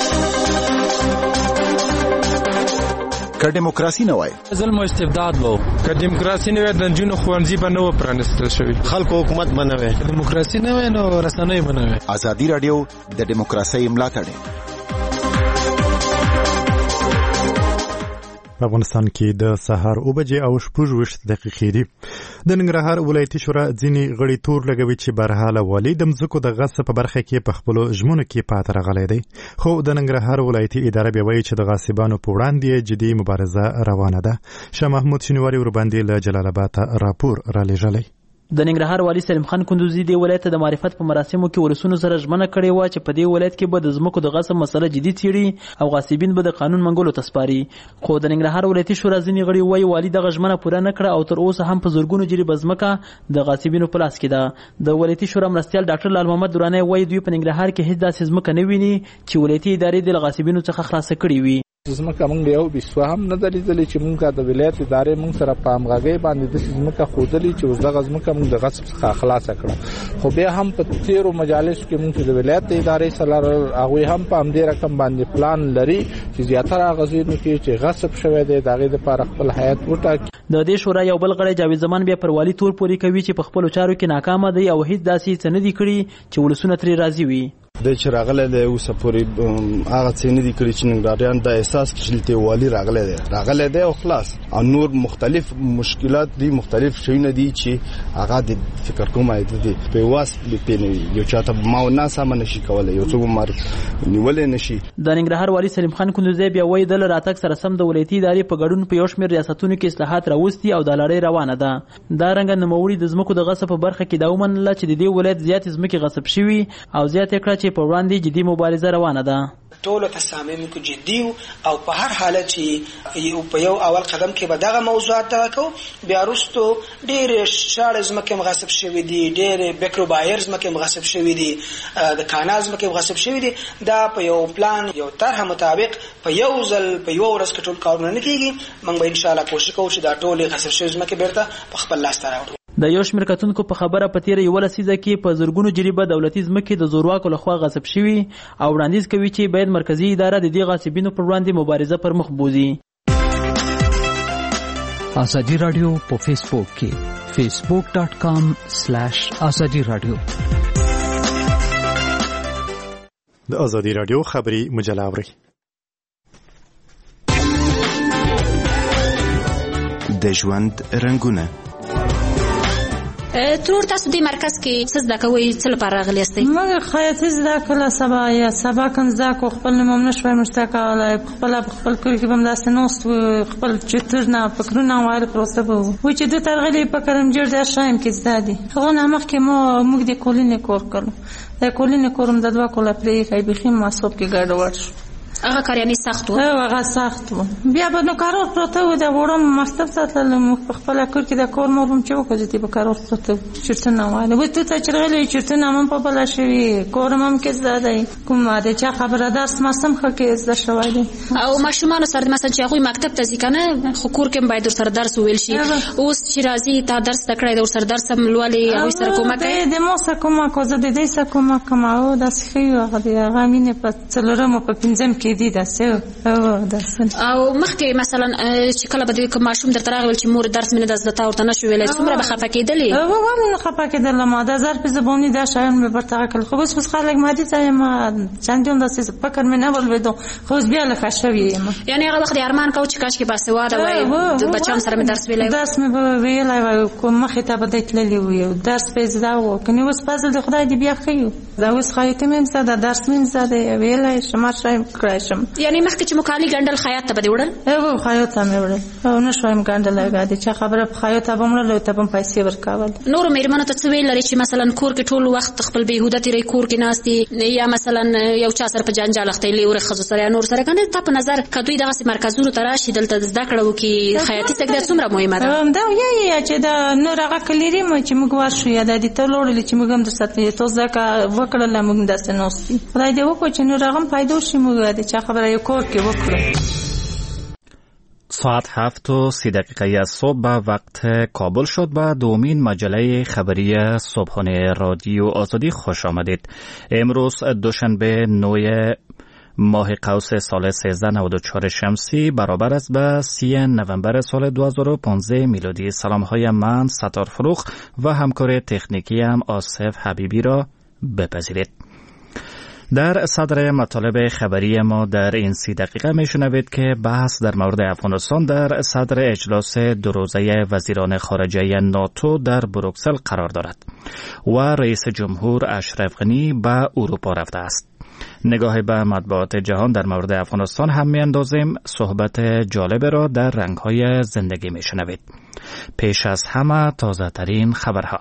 که دیموکراسي نه وای ظلم او استبداد وو، که دیموکراسي نه وای د نجونو ښوونځي به نه و پرانیستل شوي، خلکو حکومت به نه وای، که دیموکراسي نه وای نو رسنۍ به نه وای. ازادي راډیو د دیموکراسۍ ملاتړ په افغانستان کې د سهار اوه بجې او شپږ ویشت دقیقې دي. د ننګرهار ولایتي شورا ځینې غړي تور لګوي چې بهرحاله والي د مځکو د غصب په برخه کې په خپلو ژمنو کې پاتې راغلی دی، خو د ننګرهار ولایتي اداره بیا وایي چې د غاصبانو په وړاندې جدي مبارزه روانه ده. شاه محمود شینواري ورباندې له جلال آباد راپور را لېږلی. د ننګرهار والي سلیم خان کندوزي د ولایت د معرفت په مراسمو کې ولسونو سره ژمنه کړې و چې په دې ولایت کې به د ځمکو د غصب مسله جدي څېړي او غاصبین به د قانون منګولو ته سپاري. خو د ننګرهار ولایتي شورا ځینې غړي وایي والي دغه ژمنه پوره نه کړه او تر اوسه هم په زرګونو جریبه ځمکه د غاصبینو په لاس کې ده. د ولایتي شورا مرستیال ډاکټر لال محمد درانی وایي دوی په ننګرهار کې هیڅ داسې ځمکه نه ویني چې ولایتي ادارې د غاصبینو څخه خلاصه کړې وي. ځمکه موږ یو بيسو هم نه درېدلې چې موږ د ولایت ادارې موږ سره په همغږۍ باندې د ځمکه خودلې چې اوس دغه ځمکه موږ د غصب څخه خلاص کړه. خو بیا هم په تیرو مجالس کې موږ د ولایت ادارې سره هغه هم په همدې رقم باندې پلان لري چې زیاتره غزینو کې چې غصب شوی دی دغه لپاره خپل حیات وټاکي. د دې شورا یو بل غړی جاوید زمان بیا پر والي تور پوري کوي چې په خپل چارو کې ناکام دی او هیڅ داسې څه نه دي کړی چې ولسونه ترې راضي وي. د چې راغله د اوسه پورې هغه څه نه دي کړی چې ننګرهاریان د احساس کې چې والي راغله دی راغله دی او خلاص. او نور مختلف مشکلات دي، مختلف شیونه دي چې هغه د فکر کوم ایت دي په واس په نه یو چاته ما نه سم نشي کولای، یو څوک مار نیولې نشي. د ننګرهار والي سلیم خان کندوزي بیا وایي د راتګ سره سم د ولایتي ادارې په ګډون په یو شمېر ریاستونو کې اصلاحات راوستي او د لړۍ روانه ده. دا رنګ نوموړي د ځمکو د غصب په برخه کې دا ومنله چې د دې ولایت زیات ځمکې غصب شوي او زیات کړه چې په وړاندې جدي مبارزه روانه ده. ټول تصامیم کو جدي او په هر حالت چې په یو اول قدم کې به دغه موضوعات راکو بیا وروسته ډېر شاړه ځمکې مغصب شوي دي، ډېر بکرو بایر ځمکې مغصب شوي دي، د کانال ځمکې مغصب شوي دي. دا په یو پلان یو طرح مطابق په یو ځل په یو ورځ کې ټول کارونه نه کېږي. موږ به انشاءالله کوشش کوو چې دا ټولې غصب شوي ځمکې بیرته په خپل لاس ته راوړو. د یو شمېر کتونکو په خبره په تیره یوه لسیزه کې په زرګونو جریبه دولتي ځمکې د زورواکو لخوا غصب شوي او وړاندیز کوي چې باید مرکزي اداره د دې غاصبینو پر وړاندې مبارزه پر مخ بوځي. ازادي راډیو په فیسبوک کې فیسبوک ډاټ کام سلیش ازادي راډیو. د ازادي راډیو خبري مجله اورئ. د ژوند رنګونه ترور تاسو د مرکز کې څه زده کوئ، څه لپاره راغلي یاستئ؟ موږ خیاطي زده کړله، سبا یا سبا کوم زده کړو، خپل نوم هم نه شوی مرسته کولی، خپله په خپل کلي کې به همداسې ناست وو، خپل چترونه فکرونه وایل پروسه به وو وایي چې دوی ته راغلي په کرمجیر د شایم کې زده دي. هغو نه مخکې ما موږ د کولینې کور کړو، د کولینې کور هم د دوه کاله پرېښی بیخي مصاب کې ګډوډ شو. هغه کار یعنی سخت و؟ هغه سخت و. بیا به نو کارور پروته و، د وړم مکتب ته تللم، په خپله کور کې د کور مور هم چې وکړو چې به کارور پروته و، چرتونه وایله وایي تو ته چې راغلی چرتونه هم په بله شوي، کور هم هم کې زده دی، کوم د چا خبره درس مرسم ښه کې زده شوی دی. او ماشومانو سره مثلا چې هغوی مکتب ته ځي که نه، خو کور کې هم باید ورسره درس وویل شي. اوس چې راځي تا درس زده کړی د ورسره درس هم لولې، هغوی سره کومک کوې؟ د ما سره کومک و، زه د دې سره کومک کوم او داسې ښه وي. هغه د هغه مینې په څلورم او په پنځم کې کې دي داسې او داسې او مخکې مثلا چې کله به دوی کوم ماشوم درته راغی چې مور درس مې نه د زده ورته نشو ویلی څومره به خفه کېدلې او والله خفه کېدله ما د ظرف زبونی دا شیان مې برته کړل خو اوس خلک مادي ته ما چندین داسې فکر مې نه ولوېدو خو اوس بیا لکه شوي یم یعنې هغه وخت ارمان کو چې کاشکې باسواده وای د بچیانو سره مې درس ویلی درس مې به ویلی وای کوم مخې ته به دی تللی وي درس به یې زده و کنې اوس فضل د خدای دې بیا ښه دا اوس خیاطي مې هم زده درس مې هم زده ویلی شم هر شی کړی شم یعنې مخکې چې مو کالي ګنډل خیاط ته به دې وړل او خیاط ته مې وړل او نه شویم ګنډلی بیا د چا خبره په خیاط ته به م وړل او ته به م پیسې ورکول نورو مېرمنو ته څه ویل لري چې مثلا کور کې ټول وخت خپل بېهوده تېروي کور کې ناست دي یا مثلا یو چا سره په جنجال اخته وي ورې ښځو سره یا نور سره کنه تا په نظر که دوی دغسې مرکزونو ته راشي دلته زده کړه وکړي خیاطي زده کړه څومره مهمه ده دا یا یا چې دا نور هغه کلیري مو چې موږ ورشو یا د دې ته وړلې چې موږ هم درته ته زده وکړله موږ داسې ناست دي خدای دې وکړو چې نور هغه هم پیدا شي موږ د چا خبره یو کور کې وکړو ساعت هفت و سی دقیقه از صبح به وقت کابل شد و دومین مجله خبری صبحانه رادیو آزادی خوش آمدید. امروز دوشنبه نوی ماه قوس سال سیزده نود و چهار شمسی برابر است به سی نوامبر سال دو هزار و پانزده میلادی. سلام های من ستار فروخ و همکار تکنیکی هم آصف حبیبی را بپذیرید. در صدر مطالب خبری ما در این سی دقیقه میشنوید که بحث در مورد افغانستان در صدر اجلاس دو روزه وزیران خارجه ناتو در بروکسل قرار دارد و رئیس جمهور اشرف غنی به اروپا رفته است. نگاه به مطبوعات جهان در مورد افغانستان هم میاندازیم. صحبت جالب را در رنگ‌های زندگی میشنوید. پیش از همه تازه ترین خبرها.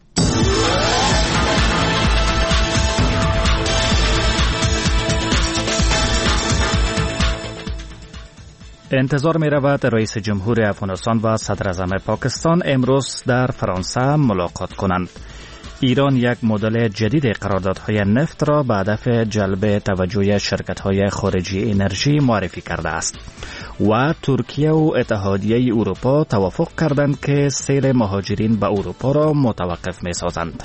انتظار می رود رئیس جمهور افغانستان و صدر اعظم پاکستان امروز در فرانسه ملاقات کنند. ایران یک مدل جدید قراردادهای نفت را به هدف جلب توجه شرکت‌های خارجی انرژی معرفی کرده است و ترکیه و اتحادیه اروپا توافق کردند که سیل مهاجرین به اروپا را متوقف می‌سازند.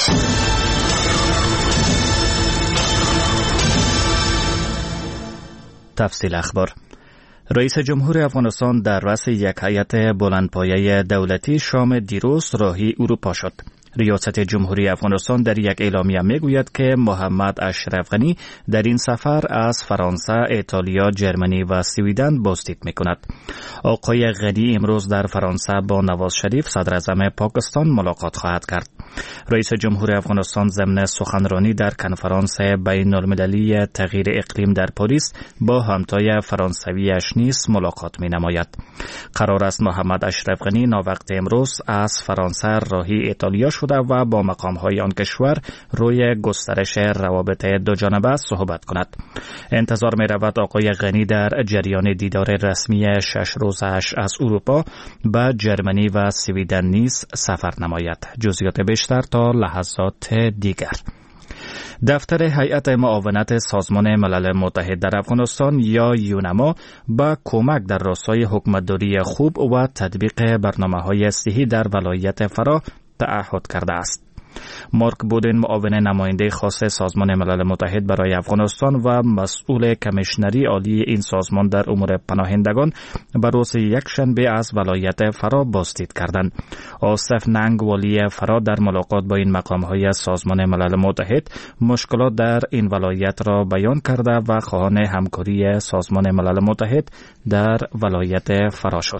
تفصیل اخبار. رئیس جمهور افغانستان در رأس یک هیئت بلندپایه دولتی شام دیروز راهی اروپا شد. ریاست جمهوری افغانستان در یک اعلامیه میگوید که محمد اشرف غنی در این سفر از فرانسه، ایتالیا، جرمنی و سویدن بازدید میکند. آقای غنی امروز در فرانسه با نواز شریف صدر اعظم پاکستان ملاقات خواهد کرد. رئیس جمهور افغانستان ضمن سخنرانی در کنفرانس بین المللی تغییر اقلیم در پاریس با همتای فرانسویش نیز ملاقات می نماید. قرار است محمد اشرف غنی ناوقت امروز از فرانسه راهی ایتالیا شده و با مقام‌های آن کشور روی گسترش روابط دو جانبه صحبت کند. انتظار می رود آقای غنی در جریان دیدار رسمی شش روزش از اروپا به جرمنی و سویدن نیز سفر نماید. جزئیات بیشتر تا لحظات دیگر. دفتر هیئت معاونت سازمان ملل متحد در افغانستان یا یونما با کمک در راستای حکومتداری خوب و تطبیق برنامه‌های صحی در ولایت فرا تعهد کرده است. مارک بودن معاون نماینده خاص سازمان ملل متحد برای افغانستان و مسئول کمیشنری عالی این سازمان در امور پناهندگان به روز یکشنبه از ولایت فرا بازدید کردند. آصف ننگ والی فرا در ملاقات با این مقام‌های سازمان ملل متحد مشکلات در این ولایت را بیان کرده و خواهان همکاری سازمان ملل متحد در ولایت فرا شد.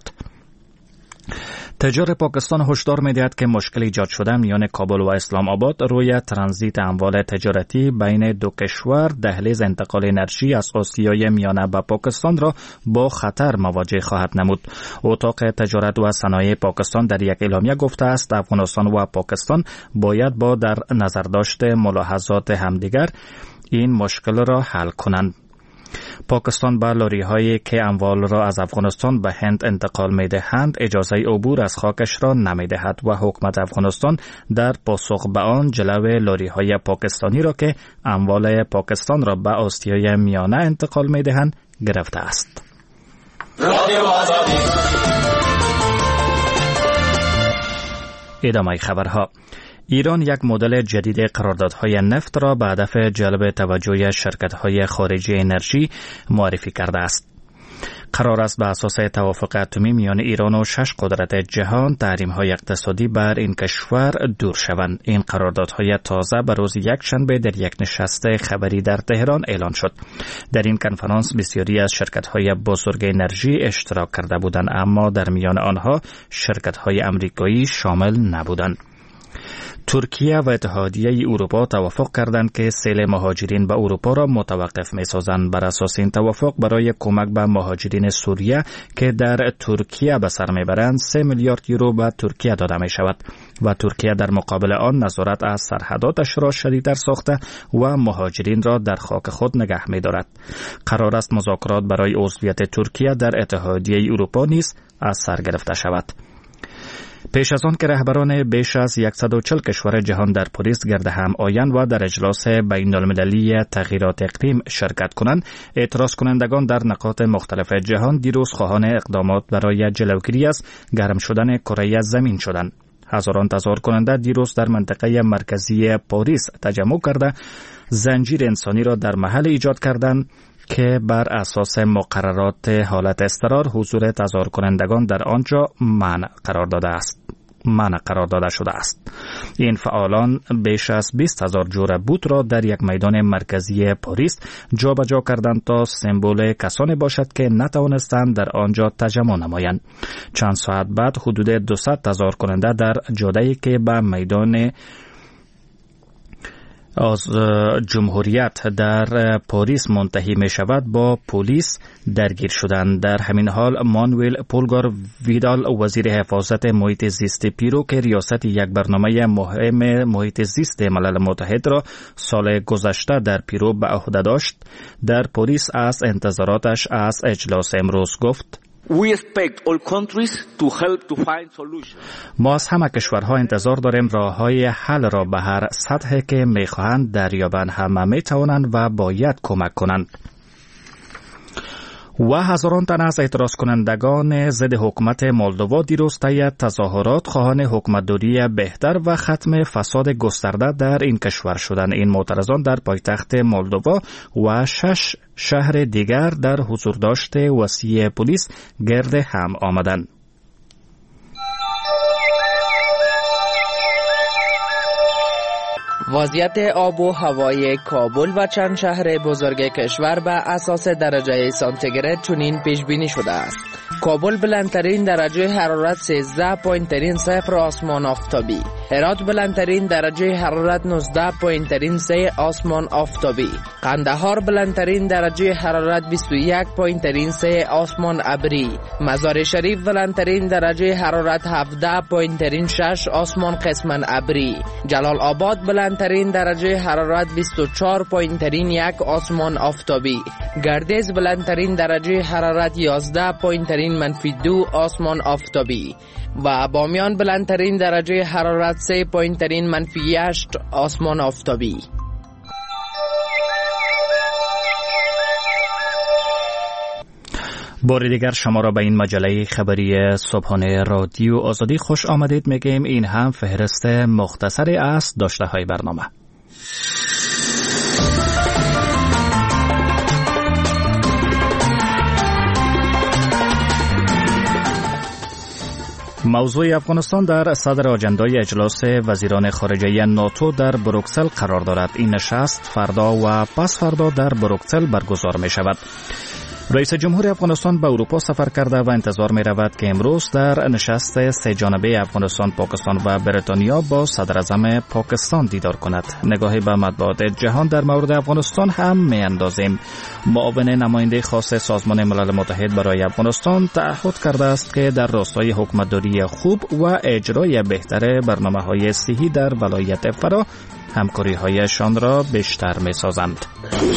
تجار پاکستان هشدار می‌دهد که مشکل ایجاد شده میان کابل و اسلام آباد روی ترانزیت اموال تجارتی بین دو کشور دهلیز انتقال انرژی از آسیای میانه به پاکستان را با خطر مواجه خواهد نمود. اتاق تجارت و صنایع پاکستان در یک اعلامیه گفته است افغانستان و پاکستان باید با در نظر داشته ملاحظات همدیگر این مشکل را حل کنند. پاکستان به لاری هایی که اموال را از افغانستان به هند انتقال می دهند اجازه عبور از خاکش را نمی دهد و حکومت افغانستان در پاسخ به آن جلوی لاری های پاکستانی را که اموال پاکستان را به آسیای میانه انتقال می دهند گرفته است. ادامه خبرها. ایران یک مدل جدید قراردادهای نفت را به هدف جلب توجه شرکت‌های خارجی انرژی معرفی کرده است. قرار است به اساس توافق اتمی میان ایران و شش قدرت جهان تحریم‌های اقتصادی بر این کشور دور شوند. این قراردادهای تازه به روز یک شنبه در یک نشست خبری در تهران اعلان شد. در این کنفرانس بسیاری از شرکت‌های بزرگ انرژی اشتراک کرده بودند، اما در میان آنها شرکت‌های آمریکایی شامل نبودند. ترکیه و اتحادیه اروپا توافق کردند که سیل مهاجرین به اروپا را متوقف می‌سازند. بر اساس این توافق برای کمک به مهاجرین سوریه که در ترکیه به سر میبرند سه میلیارد یورو به ترکیه داده می شود و ترکیه در مقابل آن نظارت از سرحداتش را شدیدتر ساخته و مهاجرین را در خاک خود نگه می دارد. قرار است مذاکرات برای عضویت ترکیه در اتحادیه اروپا نیز از سر گرفته شود. پیش از آن که رهبران بیش از صد و چهل کشور جهان در پاریس گرد هم آیند و در اجلاس بین المللی تغییرات اقلیم شرکت کنند، اعتراض کنندگان در نقاط مختلف جهان دیروز خواهان اقدامات برای جلوگیری از گرم شدن کره زمین شدند. هزاران تظاهر کننده دیروز در منطقه مرکزی پاریس تجمع کرده زنجیر انسانی را در محل ایجاد کردند که بر اساس مقررات حالت اضطرار حضور تظاهر کنندگان در آنجا منع قرار داده است. منع قرار داده شده است. این فعالان بیش از بیست هزار جوره بوت را در یک میدان مرکزی پاریس جابجا کردند تا سمبل کسانی باشد که نتوانستند در آنجا تجمع نمایند. چند ساعت بعد حدود دویست تظاهر کننده در جاده‌ای که به میدان از جمهوریت در پاریس منتهی می شود با پلیس درگیر شدند. در همین حال مانوئل پولگار ویدال وزیر حفاظت محیط زیست پیرو که ریاست یک برنامه مهم محیط زیست ملل متحد را سال گذشته در پیرو به عهده داشت، در پاریس از انتظاراتش از اجلاس امروز گفت: We expect all countries to help to find solutions. ما از همه کشورها انتظار داریم راه‌های حل را به هر سطحی که می‌خواهند دریابند. همه می‌توانند و باید کمک کنند. و هزاران تن از اعتراض کنندگان ضد حکومت مولدووا دیروز طی تظاهرات خواهان حکومتداری بهتر و ختم فساد گسترده در این کشور شدند. این معترضان در پایتخت مولدووا و شش شهر دیگر در حضورداشت وسیع پلیس گرد هم آمدند. وضعیت آب و هوای کابل و چند شهر بزرگ کشور به اساس درجه سانتیگراد چنین پیش بینی شده است. کابل بلندترین درجه حرارت سیزده پایین ترین صفر آسمان آفتابی. هرات بلندترین درجه حرارت نوزده پایین ترین سه آسمان آفتابی. قندهار بلندترین درجه حرارت بیست و یک پایین ترین سه آسمان ابری. مزار شریف بلندترین درجه حرارت هفده پایین ترین شش آسمان قسمن ابری. جلال آباد بلندترین درجه حرارت بیست و چهار پایین ترین یک آسمان آفتابی. گردیز بلندترین درجه حرارت یازده پایین ترین منفی دو آسمان آفتابی و بامیان بلندترین درجه حرارت سه پایین ترین منفی هشت آسمان آفتابی. بار دیگر شما را به این مجله خبری صبحانه رادیو آزادی خوش آمدید میگیم. این هم فهرست مختصری از داشته های برنامه. موضوع افغانستان در صدر آجندای اجلاس وزیران خارجه ناتو در بروکسل قرار دارد. این نشست فردا و پس فردا در بروکسل برگزار می شود. رئیس جمهور افغانستان به اروپا سفر کرده و انتظار می رود که امروز در نشست سه جانبه افغانستان، پاکستان و بریتانیا با صدر اعظم پاکستان دیدار کند. نگاهی به مطبوعات جهان در مورد افغانستان هم می اندازیم. معاون نماینده خاص سازمان ملل متحد برای افغانستان تعهد کرده است که در راستای حکومتداری خوب و اجرای بهتر برنامه‌های صحی در ولایت فرا همکاری هایشان را بیشتر می سازند.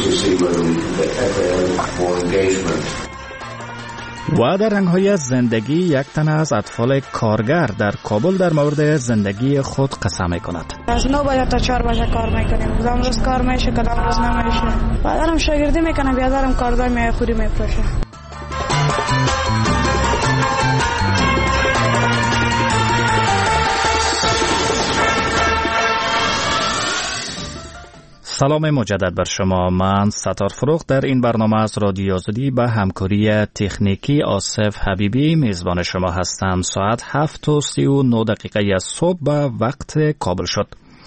و در رنگ‌های زندگی یک تن از اطفال کارگر در کابل در مورد زندگی خود قسم می کند. از نه بجه تا چهار بجه کار میکنیم. کدام روز کار میشه کدام روز نمیشه. بعدم شاگردی میکنم بیادرم کارگاه میخوری میفروشه. سلام مجدد بر شما. من ستار فروغ در این برنامه از رادیو آزادی به همکاری تکنیکی آصف حبیبی میزبان شما هستم. ساعت هفت و سی و نه دقیقه از صبح به وقت کابل شد.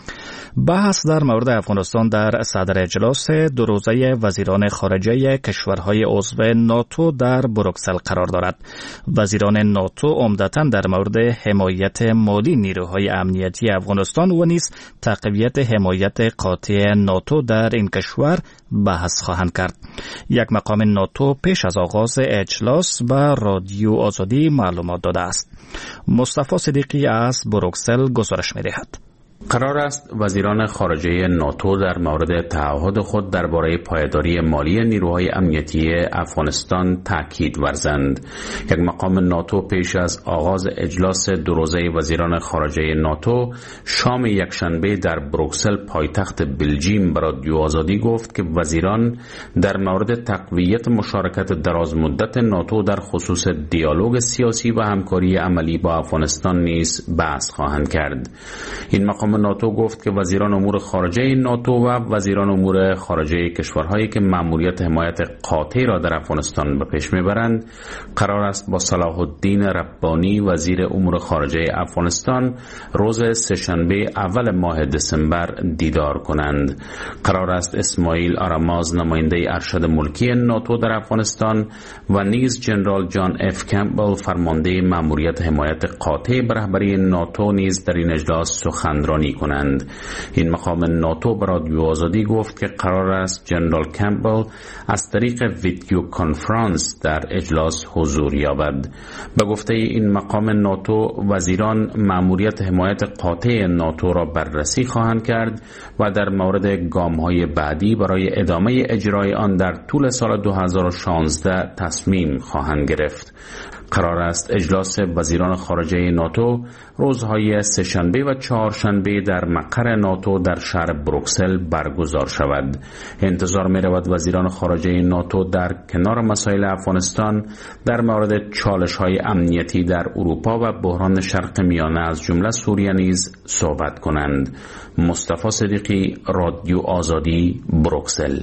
بحث در مورد افغانستان در صدر اجلاس دو روزه وزیران خارجه کشورهای عضو ناتو در بروکسل قرار دارد. وزیران ناتو عمدتاً در مورد حمایت مالی نیروهای امنیتی افغانستان و نیز تقویت حمایت قاطع ناتو در این کشور بحث خواهند کرد. یک مقام ناتو پیش از آغاز اجلاس به رادیو آزادی معلومات داده است. مصطفی صدیقی از بروکسل گزارش می‌دهد. قرار است وزیران خارجه ناتو در مورد تعهد خود درباره پایداری مالی نیروهای امنیتی افغانستان تاکید ورزند. یک مقام ناتو پیش از آغاز اجلاس دو روزه وزیران خارجه ناتو شام یکشنبه در بروکسل پایتخت بلژیم به رادیو آزادی گفت که وزیران در مورد تقویت مشارکت درازمدت ناتو در خصوص دیالوگ سیاسی و همکاری عملی با افغانستان نیز بحث خواهند کرد. این مقام ناتو گفت که وزیران امور خارجه ناتو و وزیران امور خارجه کشورهایی که مأموریت حمایت قاطع را در افغانستان به پیش میبرند قرار است با صلاح الدین ربانی وزیر امور خارجه افغانستان روز سه‌شنبه اول ماه دسامبر دیدار کنند. قرار است اسماعیل آراماز نماینده ارشد ملکی ناتو در افغانستان و نیز جنرال جان اف کمپبل فرمانده مأموریت حمایت قاطع به رهبری ناتو نیز در این اجلاس سخنرانی کنند. این مقام ناتو به رادیو آزادی گفت که قرار است جنرال کمپبل از طریق ویدیو کنفرانس در اجلاس حضور یابد. به گفته این مقام ناتو وزیران مأموریت حمایت قاطع ناتو را بررسی خواهند کرد و در مورد گام‌های بعدی برای ادامه اجرای آن در طول سال دو هزار و شانزده تصمیم خواهند گرفت. قرار است اجلاس وزیران خارجه ناتو روزهای سه‌شنبه و چهارشنبه در مقر ناتو در شهر بروکسل برگزار شود. انتظار می رود وزیران خارجه ناتو در کنار مسائل افغانستان در مورد چالش های امنیتی در اروپا و بحران شرق میانه از جمله سوریه نیز صحبت کنند. مصطفی صدیقی، رادیو آزادی، بروکسل.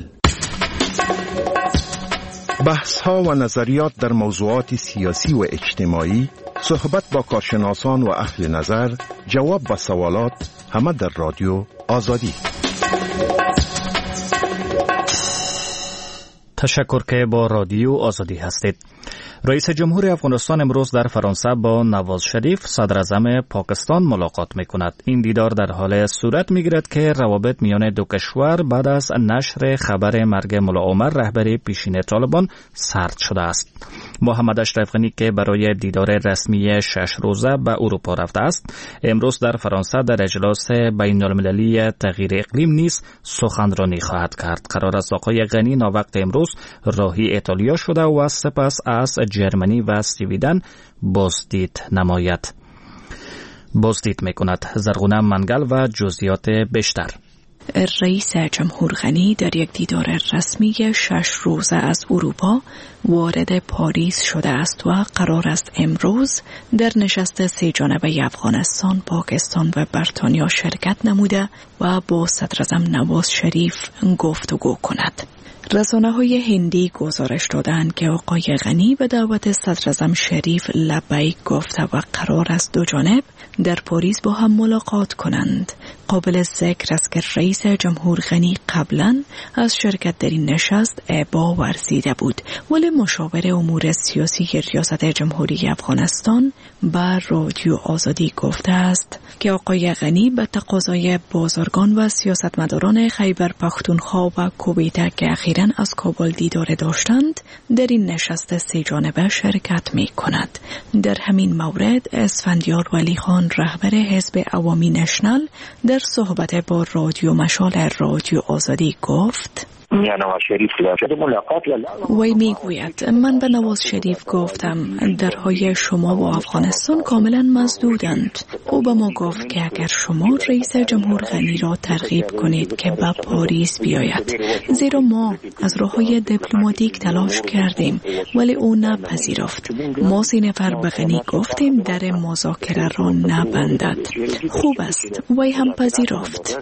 بحث ها و نظریات در موضوعات سیاسی و اجتماعی، صحبت با کارشناسان و اهل نظر، جواب به سوالات، همه در رادیو آزادی. تشکر که با رادیو آزادی هستید. رئیس جمهور افغانستان امروز در فرانسه با نواز شریف صدر اعظم پاکستان ملاقات می کند. این دیدار در حال صورت می گیرد که روابط میان دو کشور بعد از نشر خبر مرگ ملا عمر رهبر پیشین طالبان سرد شده است. محمد اشرف غنی که برای دیدار رسمی شش روزه به اروپا رفته است، امروز در فرانسه در اجلاس بین المللی تغییر اقلیم نیز سخنرانی خواهد کرد. قرار است آقای غنی ناوقت امروز راهی ایتالیا شده و سپس از جرمنی و سویدن بازدید نماید. بازدید میکند. زرغونه منگل و جزئیات بیشتر. رئیس جمهور غنی در یک دیدار رسمی شش روزه از اروپا وارد پاریس شده است و قرار است امروز در نشست سه جانبه افغانستان، پاکستان و بریتانیا شرکت نموده و با صدراعظم نواز شریف گفتگو کند. رسانه‌های هندی گزارش دادند که آقای غنی به دعوت صدراعظم شریف لبیک گفته و قرار است دو جانب در پاریس با هم ملاقات کنند. قابل ذکر است که رئیس جمهور غنی قبلا از شرکت در این نشست ابا ورزیده بود، ولی مشاور امور سیاسی ریاست جمهوری افغانستان به رادیو آزادی گفته است که آقای غنی به تقاضای بازرگان و سیاستمداران خیبر پختونخوا و کویته که اخیراً از کابل دیدار داشتند در این نشست سه جانبه شرکت می کند. در همین مورد اسفندیار ولی خان رهبر حزب عوامی نشنال در صحبت با رادیو مشال رادیو آزادی گفت: نواز شریف شده ملاقات وی میگوید من به نواز شریف گفتم درهای شما و افغانستان کاملا مسدودند. او به ما گفت که اگر شما رئیس جمهور غنی را ترغیب کنید که به پاریس بیاید، زیرا ما از راههای دیپلماتیک تلاش کردیم ولی او نپذیرفت. ما سه نفر به غنی گفتیم در مذاکره را نبندد. خوب است، وی هم پذیرفت.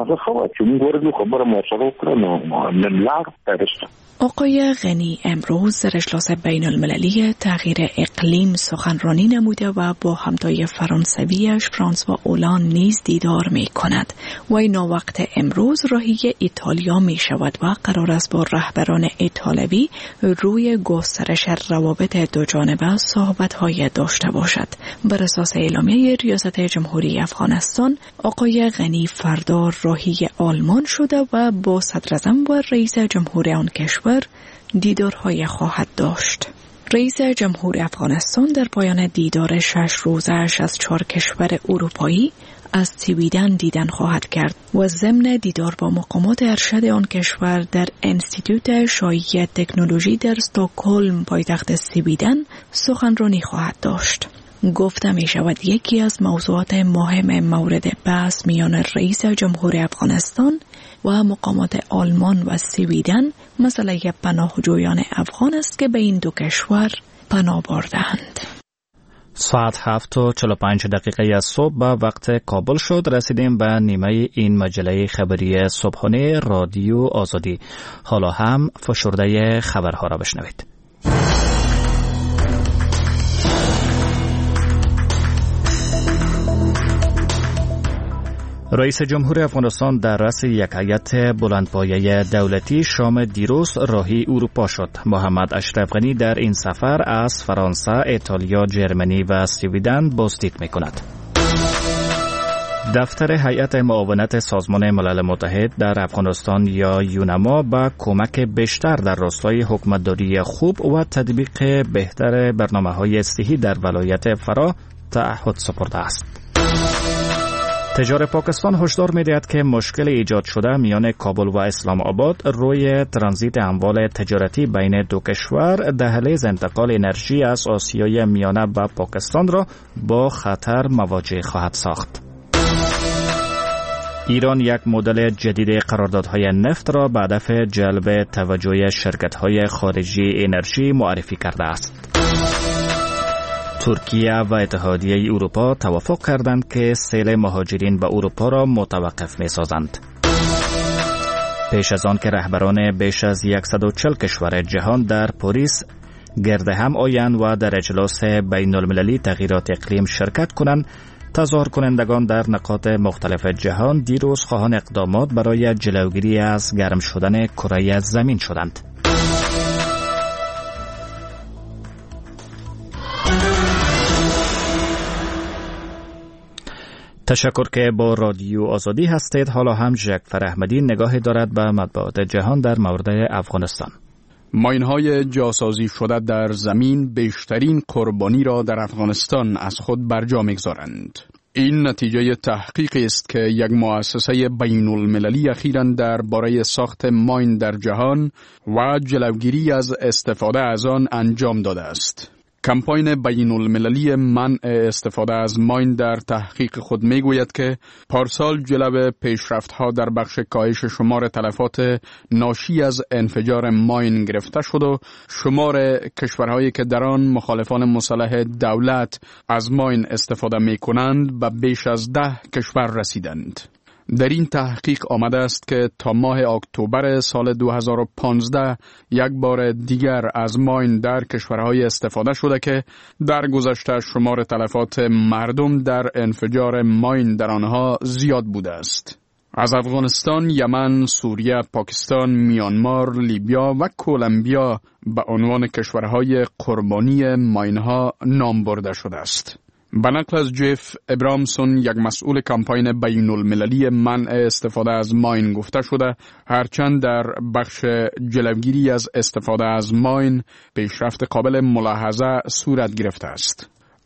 آقای غنی امروز در اجلاس بین المللی تغییر اقلیم سخنرانی نموده و با همتای فرانسویش فرانسوا اولان نیز دیدار می کند. وی ناوقت امروز راهی ایتالیا می شود و قرار است با رهبران ایتالوی روی گسترش روابط دو جانبه صحبت های داشته باشد. بر اساس اعلامیه ریاست جمهوری افغانستان، آقای غنی فردا راهی آلمان شده و با صدراعظم و رئیس جمهور آن کشور دیدارهای خواهد داشت. رئیس جمهور افغانستان در پایان دیدار شش روزه‌اش از چهار کشور اروپایی از سویدن دیدن خواهد کرد و ضمن دیدار با مقامات ارشد آن کشور در انستیتوت شایع تکنولوژی در استکهلم پایتخت سویدن سخنرانی خواهد داشت. گفته می شود یکی از موضوعات مهم مورد بحث میان رئیس جمهور افغانستان و مقامات آلمان و سویدن مسئله پناهجویان افغان است که به این دو کشور پناه برده‌اند. ساعت هفت و چهل و پنج دقیقه از صبح به وقت کابل شد. رسیدیم به نیمه این مجله خبری صبحانه رادیو آزادی. حالا هم فشرده خبرها را بشنوید. رئیس جمهور افغانستان در رأس یک هیئت بلندپایه دولتی شام دیروز راهی اروپا شد. محمد اشرف غنی در این سفر از فرانسه، ایتالیا، جرمنی و سویدن بازدید می‌کند. دفتر هیئت معاونت سازمان ملل متحد در افغانستان یا یونما با کمک بیشتر در راستای حکومتداری خوب و تطبیق بهتر برنامه‌های صحی در ولایت فرا تعهد سپرده است. تجار پاکستان هشدار می‌دهد که مشکل ایجاد شده میان کابل و اسلام آباد روی ترانزیت اموال تجارتی بین دو کشور دهلیز انتقال انرژی از آسیای میانه به پاکستان را با خطر مواجه خواهد ساخت. ایران یک مدل جدید قراردادهای نفت را به هدف جلب توجه شرکت‌های خارجی انرژی معرفی کرده است. ترکیه و اتحادیه اروپا توافق کردند که سیل مهاجرین به اروپا را متوقف می‌سازند. پیش از آن که رهبران بیش از صد و چهل کشور جهان در پاریس گرد هم آیند و در اجلاس بین المللی تغییرات اقلیم شرکت کنند، تظاهر کنندگان در نقاط مختلف جهان دیروز خواهان اقدامات برای جلوگیری از گرم شدن کره زمین شدند. تشکر که با رادیو آزادی هستید. حالا هم جعفر احمدی نگاهی دارد به مطبوعات جهان در مورد افغانستان. ماین‌های جاسازی شده در زمین بیشترین قربانی را در افغانستان از خود برجا می‌گذارند. این نتیجه تحقیقی است که یک مؤسسه بین المللی اخیراً درباره ساخت ماین در جهان و جلوگیری از استفاده از آن انجام داده است. کمپاین بین المللی منع استفاده از ماین در تحقیق خود می گوید که پارسال جلو پیشرفت‌ها در بخش کاهش شمار تلفات ناشی از انفجار ماین گرفته شد و شمار کشورهایی که در آن مخالفان مسلح دولت از ماین استفاده می کنند به بیش از ده کشور رسیدند. در این تحقیق آمده است که تا ماه اکتبر سال دو هزار و پانزده یک بار دیگر از ماین در کشورهای استفاده شده که در گذشته شمار تلفات مردم در انفجار ماین در آنها زیاد بوده است. از افغانستان، یمن، سوریه، پاکستان، میانمار، لیبیا و کلمبیا به عنوان کشورهای قربانی ماینها نام برده شده است. به نقل از جف ابرامسون، یک مسئول کمپاین بین المللی منع استفاده از ماین، گفته شده هرچند در بخش جلوگیری از استفاده از ماین پیشرفت قابل ملاحظه صورت گرفته است،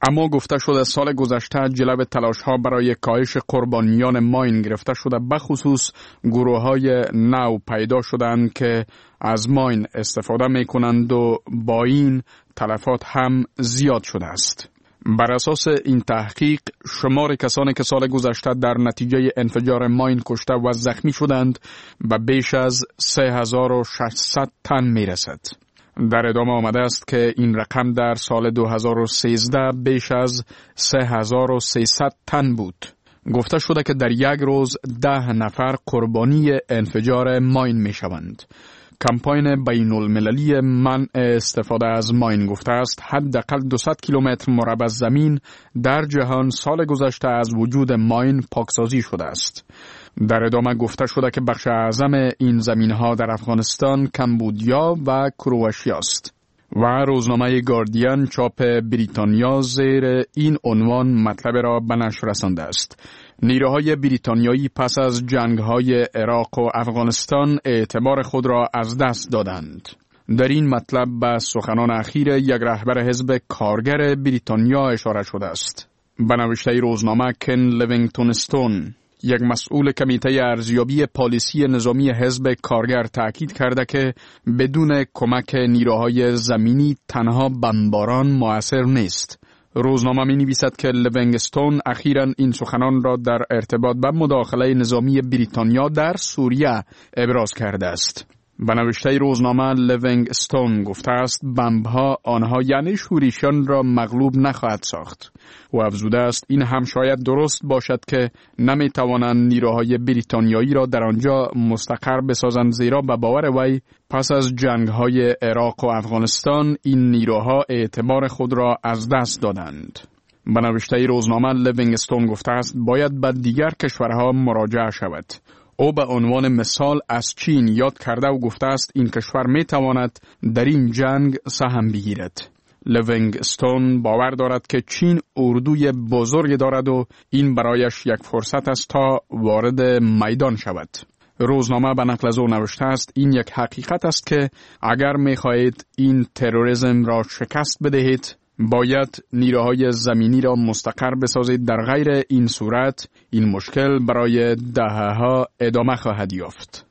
اما گفته شده سال گذشته جلب تلاش ها برای کاهش قربانیان ماین گرفته شده، بخصوص گروه های نو پیدا شدند که از ماین استفاده می کنند و با این تلفات هم زیاد شده است. بر اساس این تحقیق شمار کسانی که سال گذشته در نتیجه انفجار ماین کشته و زخمی شدند به بیش از سه هزار و ششصد تن می رسد. در ادامه آمده است که این رقم در سال دو هزار و سیزده بیش از سه هزار و سیصد تن بود. گفته شده که در یک روز ده نفر قربانی انفجار ماین می شوند. کمپاین بین المللی منع استفاده از ماین گفته است حداقل دویست کیلومتر مربع زمین در جهان سال گذشته از وجود ماین پاکسازی شده است. در ادامه گفته شده که بخش اعظم این زمین‌ها در افغانستان، کمبودیا و کرواتیا است. و روزنامه گاردین چاپ بریتانیا زیر این عنوان مطلب را به نشر رسانده است: نیروهای بریتانیایی پس از جنگ‌های عراق و افغانستان اعتبار خود را از دست دادند. در این مطلب به سخنان اخیر یک رهبر حزب کارگر بریتانیا اشاره شده است. به نوشته روزنامه کن لیوینگتون استون، یک مسئول کمیته ارزیابی پالیسی نظامی حزب کارگر تاکید کرده که بدون کمک نیروهای زمینی تنها بمباران مؤثر نیست. روزنامه می نویسد که لیوینگستون اخیراً این سخنان را در ارتباط به مداخله نظامی بریتانیا در سوریه ابراز کرده است. به نوشته روزنامه لیوینگستون گفته است بمب‌ها آنها یعنی شوریشان را مغلوب نخواهد ساخت و افزوده است این هم شاید درست باشد که نمی توانند نیروهای بریتانیایی را در آنجا مستقر بسازند، زیرا به باور وی پس از جنگ‌های عراق و افغانستان این نیروها اعتبار خود را از دست دادند. به نوشته روزنامه لیوینگستون گفته است باید به دیگر کشورها مراجعه شود. او به عنوان مثال از چین یاد کرده و گفته است این کشور می تواند در این جنگ سهم بگیرد. لیوینگستون باور دارد که چین اردوی بزرگ دارد و این برایش یک فرصت است تا وارد میدان شود. روزنامه به نقل از او نوشته است این یک حقیقت است که اگر می خواهید این تروریسم را شکست بدهید باید نیروهای زمینی را مستقر بسازید، در غیر این صورت این مشکل برای دهه‌ها ادامه خواهد یافت.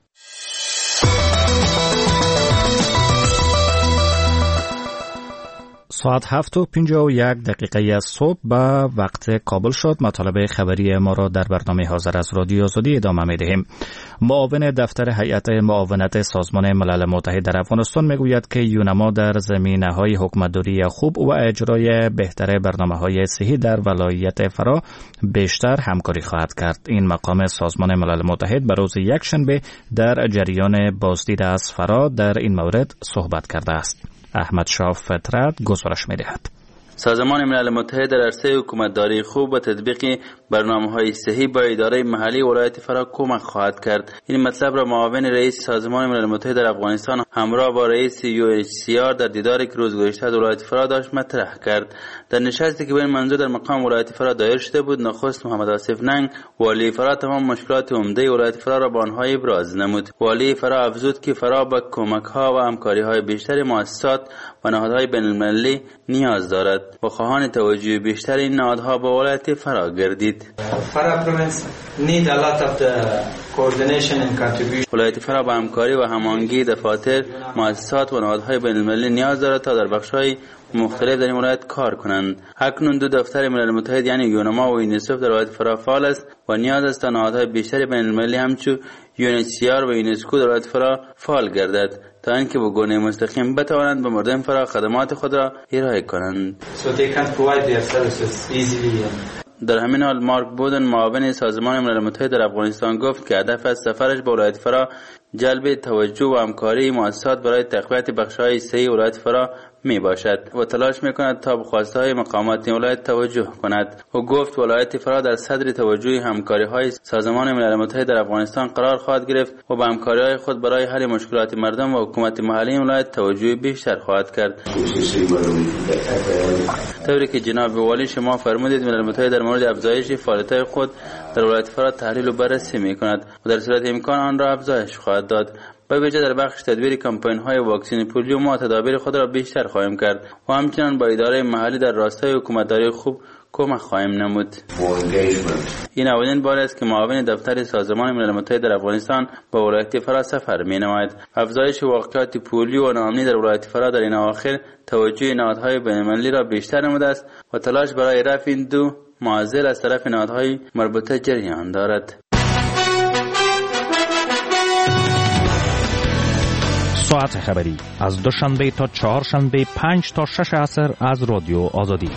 ساعت هفت و پنجاه و یک دقیقه از صبح به وقت کابل شد. مطالب خبری ما را در برنامه حاضر از رادیو آزادی ادامه می دهیم. معاون دفتر هیئت معاونت سازمان ملل متحد در افغانستان می گوید که یونما در زمینه‌های حکومتداری خوب و اجرای بهتر برنامه‌های صحی در ولایت فرا بیشتر همکاری خواهد کرد. این مقام سازمان ملل متحد به روز یکشنبه در جریان بازدید از فرا در این مورد صحبت کرده است. احمد شاه فطرت گزارش می‌دهد. سازمان ملل متحد در عرصه حکومتداری خوب و تطبیق برنامه‌های صحی با اداره محلی ولایت فرا کمک خواهد کرد. این مطلب را معاون رئیس سازمان ملل متحد در افغانستان همراه با رئیس یو ان اچ سی آر در دیداری که روز گذشته در ولایت فرا داشت مطرح کرد. در نشستی که به این منظور در مقام ولایت فرا دایر شده بود، نخست محمد آصف ننگ والی فرا تمام مشکلات عمده ولایت فرا را با آنها ابراز نمود. والی فرا افزود که فرا با کمک‌ها و همکاری‌های بیشتر مؤسسات و نهادهای بین‌المللی نیاز دارد و خواهان توجه بیشتر این نهادها به ولایت فرا گردید. Farah province need a lot of the coordination and contribution. ولایت فرا با همکاری و هماهنگی دفاتر، مؤسسات و نهادهای بین‌المللی نیاز دارد تا در بخش‌های مختلف در این ولایت کار کنند. اکنون دو دفتر ملل متحد یعنی یونما و یونیسف در ولایت فرا فعال است و نیاز است تا نهادهای بیشتر بین‌المللی همچون یو ان اچ سی آر و یونسکو در ولایت فرا فعال گردد تا اینکه به گونه مستقیم بتوانند به مردم فرا خدمات خود را ارائه کنند. So they can provide their services easily. در همین حال مارک بودن معاون سازمان ملل متحد در افغانستان گفت که هدف از سفرش به ولایت فرا جلب توجه و همکاری مؤسسات برای تقویت بخش‌های صحی ولایت فرا می باشد و تلاش می کند تا به خواسته‌های مقامات ولایت توجه کند. و گفت ولایت فرا در صدر توجه همکاری‌های سازمان ملل متحد در افغانستان قرار خواهد گرفت و به همکاری‌های خود برای حل مشکلات مردم و حکومت محلی ولایت توجه بیشتر خواهد کرد. طوری که جناب والی شما فرمودید ملل متحد در مورد افزایش فعالیت‌های خود در ولایت فرا تحلیل و بررسی می‌کند و در صورت امکان آن را افزایش خواهد داد. به ویژه در بخش تدبیر کمپین های واکسن پولیو ما تدابیر خود را بیشتر خواهیم کرد و همچنین با اداره محلی در راستای حکومتداری خوب کمک خواهیم نمود. این اولین بار است که معاون دفتر سازمان ملل متحد در افغانستان به ولایت فرا سفر می نماید. افزایش واقعات پولیو و ناامنی در ولایت فرا در این اواخر توجه نهادهای بین‌المللی را بیشتر نموده است و تلاش برای رفع این دو معضل از طرف نهادهای مربوطه جریان دارد. ساعت خبری از دوشنبه تا چهارشنبه پنج تا شش عصر از رادیو آزادی.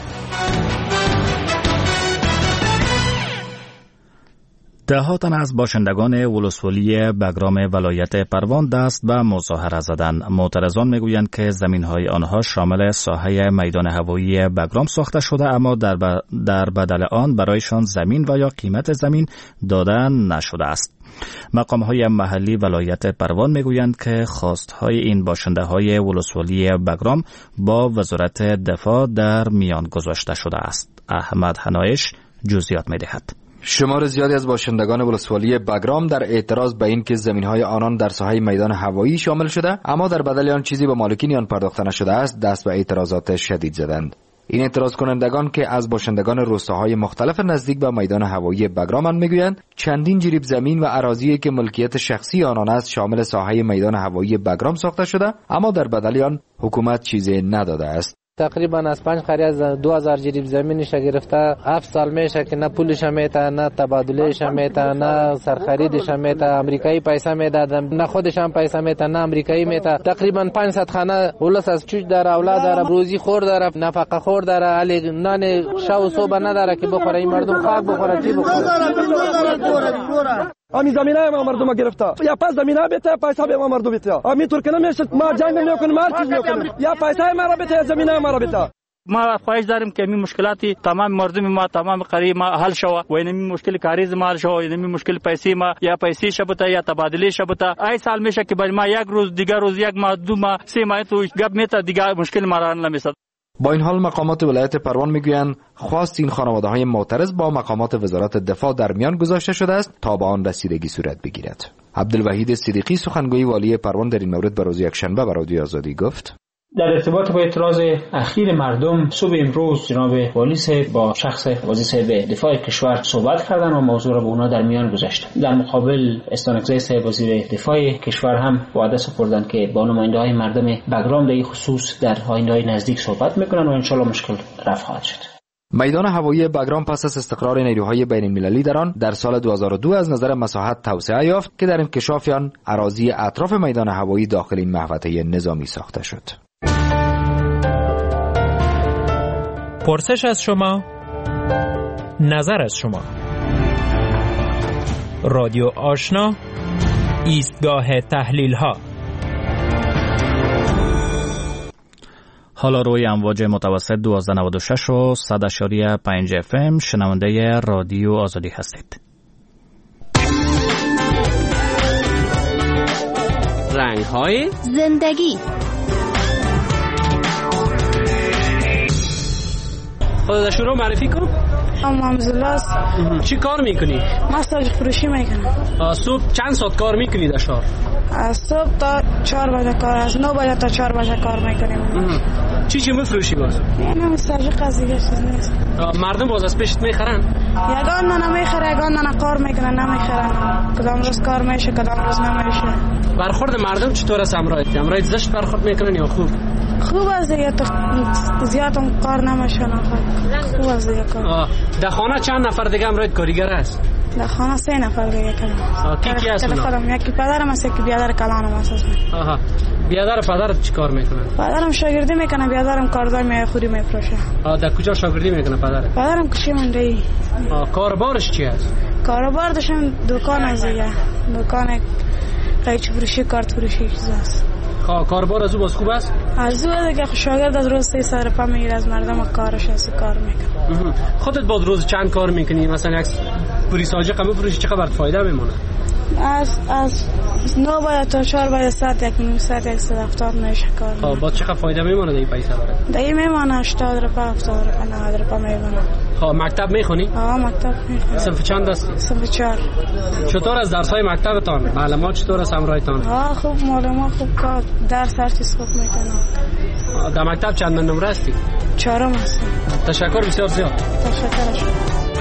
ده تن از باشندگان ولسوالی بگرام ولایت پروان دست به مظاهره زدند. معترضان میگویند که زمین‌های آنها شامل ساحه میدان هوایی بگرام ساخته شده، اما در, ب... در بدل آن برایشان زمین و یا قیمت زمین داده نشده است. مقام‌های محلی ولایت پروان میگویند که خواست‌های این باشنده‌های ولسوالی بگرام با وزارت دفاع در میان گذاشته شده است. احمد حنایش جزئیات می‌دهد. شمار زیادی از باشندگان ولسوالی بگرام در اعتراض به این که زمین‌های آنان در ساحه میدان هوایی شامل شده اما در بدل آن چیزی به مالکین آن پرداخته نشده است دست به اعتراضات شدید زدند. این اعتراض کنندگان که از باشندگان روستاهای مختلف نزدیک به میدان هوایی بگرام میگویند چندین جریب زمین و اراضی که ملکیت شخصی آنان است شامل ساحه میدان هوایی بگرام ساخته شده اما در بدل آن حکومت چیزی نداده است. تقریبا از پنج خری از دو هزار جریب زمینش گرفته هفت سال میشه که نه پولش میته نه تبادلش میته نه سرخریدش میته، امریکایی پیسه میدادن نه خودش هم پیسه میته نه امریکایی میته. تقریبا پانصد خانه ولس از چوج داره، اولاد داره، روزی خور داره، نفقه خور داره، علی نان شب و صبح نداره که بخوره. این مردم خاک بخوره چی بخوره؟ امی زمینه ما مردم گرفته یا پس زمینه بده پیسه به ما مردم بده. امی ترک نمیشه ما جنگ نمیکنیم ما چیز نمیکنیم یا پیسه ما را بده زمینه ما را بده. ما خواهش داریم که این مشکلاتی تمام مردم ما تمام قریب ما حل شوه و این مشکل کاریز ما حل شوه، این مشکل پیسې ما یا پیسې شبته یا تبادله شبته. ای سال میشه که ما یک روز دیگر روز یک ماه دو ماه سه ماه تو گپ میته دیگر مشکل ما را نمیشه. با این حال مقامات ولایت پروان میگویند خواست این خانواده‌های معترض با مقامات وزارت دفاع در میان گذاشته شده است تا به آن رسیدگی صورت بگیرد. عبدالوحید صدیقی سخنگوی والی پروان در این مورد به روز یکشنبه به رادیو آزادی گفت: در ارتباط با اعتراض اخیر مردم صبح امروز جناب والی صاحب با شخص وزیر صاحب دفاع کشور صحبت کردن و موضوع را به اونا در میان گذاشتن. در مقابل استانکزی صاحب وزیر دفاع کشور هم وعده سپردند که با نماینده‌های مردم بگرام در این خصوص در آینده‌های نزدیک صحبت میکنن و انشالله مشکل رفع خواهد شد. میدان هوایی بگرام پس از استقرار نیروهای بین المللی در آن در سال دو هزار و دو از نظر مساحت توسعه یافت که در انکشاف آن اراضی اطراف میدان هوایی داخل این محوطه نظامی ساخته شد. پرسش از شما، نظر از شما. رادیو آشنا، ایستگاه تحلیل ها. حالا روی امواج متوسط دوازده نود و شش و صد اشاری پنج اف ام شنونده رادیو آزادی هستید. رنگ های زندگی. خودت شروع معرفی کن. ام حمزه. چی کار میکنی؟ ما ساج فروشی میکنم. صبح چند ساعت کار میکنی در شهر؟ از صبح تا چهار بجه کار، از نه بجه تا چهار بجه کار میکنیم. چی چی میفروشی باز؟ یعنی ساج قضیه چیز نیست. مردم باز از پیشت میخرن؟ یگان نه نمیخره، یگان نه کار میکنن نمیخرن. کدام روز کار میشه کدام روز نمیشه. برخورد مردم چطور است امرایت؟ امرایت زشت برخورد میکنن یا خوب؟ خوب است دیگه، تو زیاد هم کار نمیشه نه. خوب است دیگه کار. در خانه چند نفر دیگه امرایت کارگر است؟ در خانه سه نفر دیگه کارم. کی کی هست اونا؟ یکی پدرم است، یکی بیادر کلانم است. آها. بیادر پدرت چی کار میکنه؟ پدرم شاگردی میکنه، بیادرم کارزار میخوری میفروشه. آ در کجا شاگردی میکنه پدرت؟ پدرم کشی منډی. آ کاربارش چی است؟ کاربار داشتم دکان است دیگه. دکان قیچی فروشی، کارت فروشی چیز است. کاربار از او باز خوب است؟ از او دیگه شاگرد از روز سه سر پا میگیره، از مردم کارش است کار میکنه. خودت بعد روز چند کار میکنی؟ مثلا یک پوری ساجق هم بفروشی چه خبر فایده میمونه؟ از از نه باید تا چهار باید ساعت یک نیم ساعت یک ساعت هفتاد میشه کار. خب با چقدر فایده میمونه این پیسه برات؟ دیگه میمونه هشتاد روپیه هفتاد روپیه نود روپیه میمونه. خب مکتب میخونی؟ آه مکتب میخونم. صنف چند هستی؟ صنف چهار. چطور از درس های مکتبتان؟ معلومات چطور است همراهتان؟ آه خوب معلومات خوب کار درس هر چیز خوب میتونم. در مکتب چند نمره هستی؟ چهارم هستم. تشکر بسیار زیاد. تشکر شما.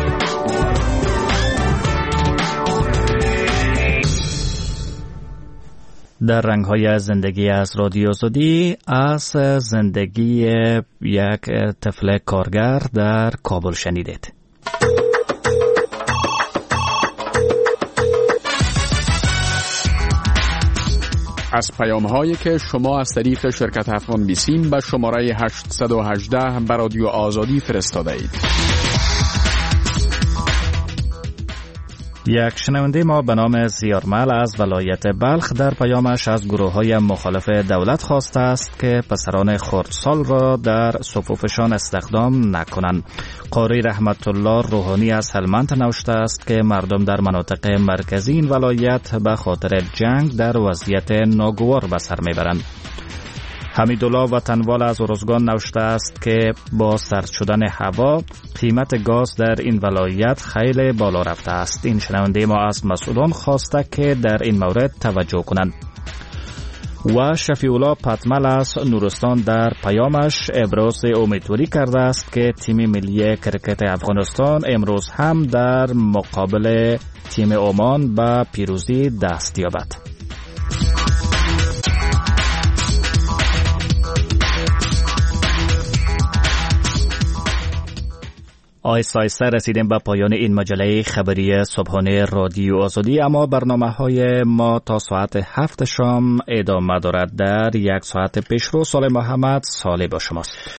در رنگ‌های زندگی از رادیو آزادی از زندگی یک طفل کارگر در کابل شنیدید. از پیام‌هایی که شما از طریق شرکت افغان بیسیم به شماره هشتصد و هجده به رادیو آزادی فرستاده اید. یک شنونده ما به نام زیارمل از ولایت بلخ در پیامش از گروه‌های مخالف دولت خواسته است که پسران خردسال را در صفوفشان استخدام نکنند. قاری رحمت الله روحانی از هلمند نوشته است که مردم در مناطق مرکزی این ولایت به خاطر جنگ در وضعیت ناگوار به سر میبرند. حمیدالله وطنوال از ارزگان نوشته است که با سرد شدن هوا قیمت گاز در این ولایت خیلی بالا رفته است. این شنونده ما از مسئولان خواسته که در این مورد توجه کنند. و شفیع‌الله پتمل از نورستان در پیامش ابراز امیدواری کرده است که تیم ملی کرکت افغانستان امروز هم در مقابل تیم عمان به پیروزی دست یابد. آیسته آیسته رسیدیم به پایان این مجله خبری صبحانه رادیو آزادی، اما برنامه های ما تا ساعت هفت شام ادامه دارد. در یک ساعت پیشرو سال محمد ساله با شماست.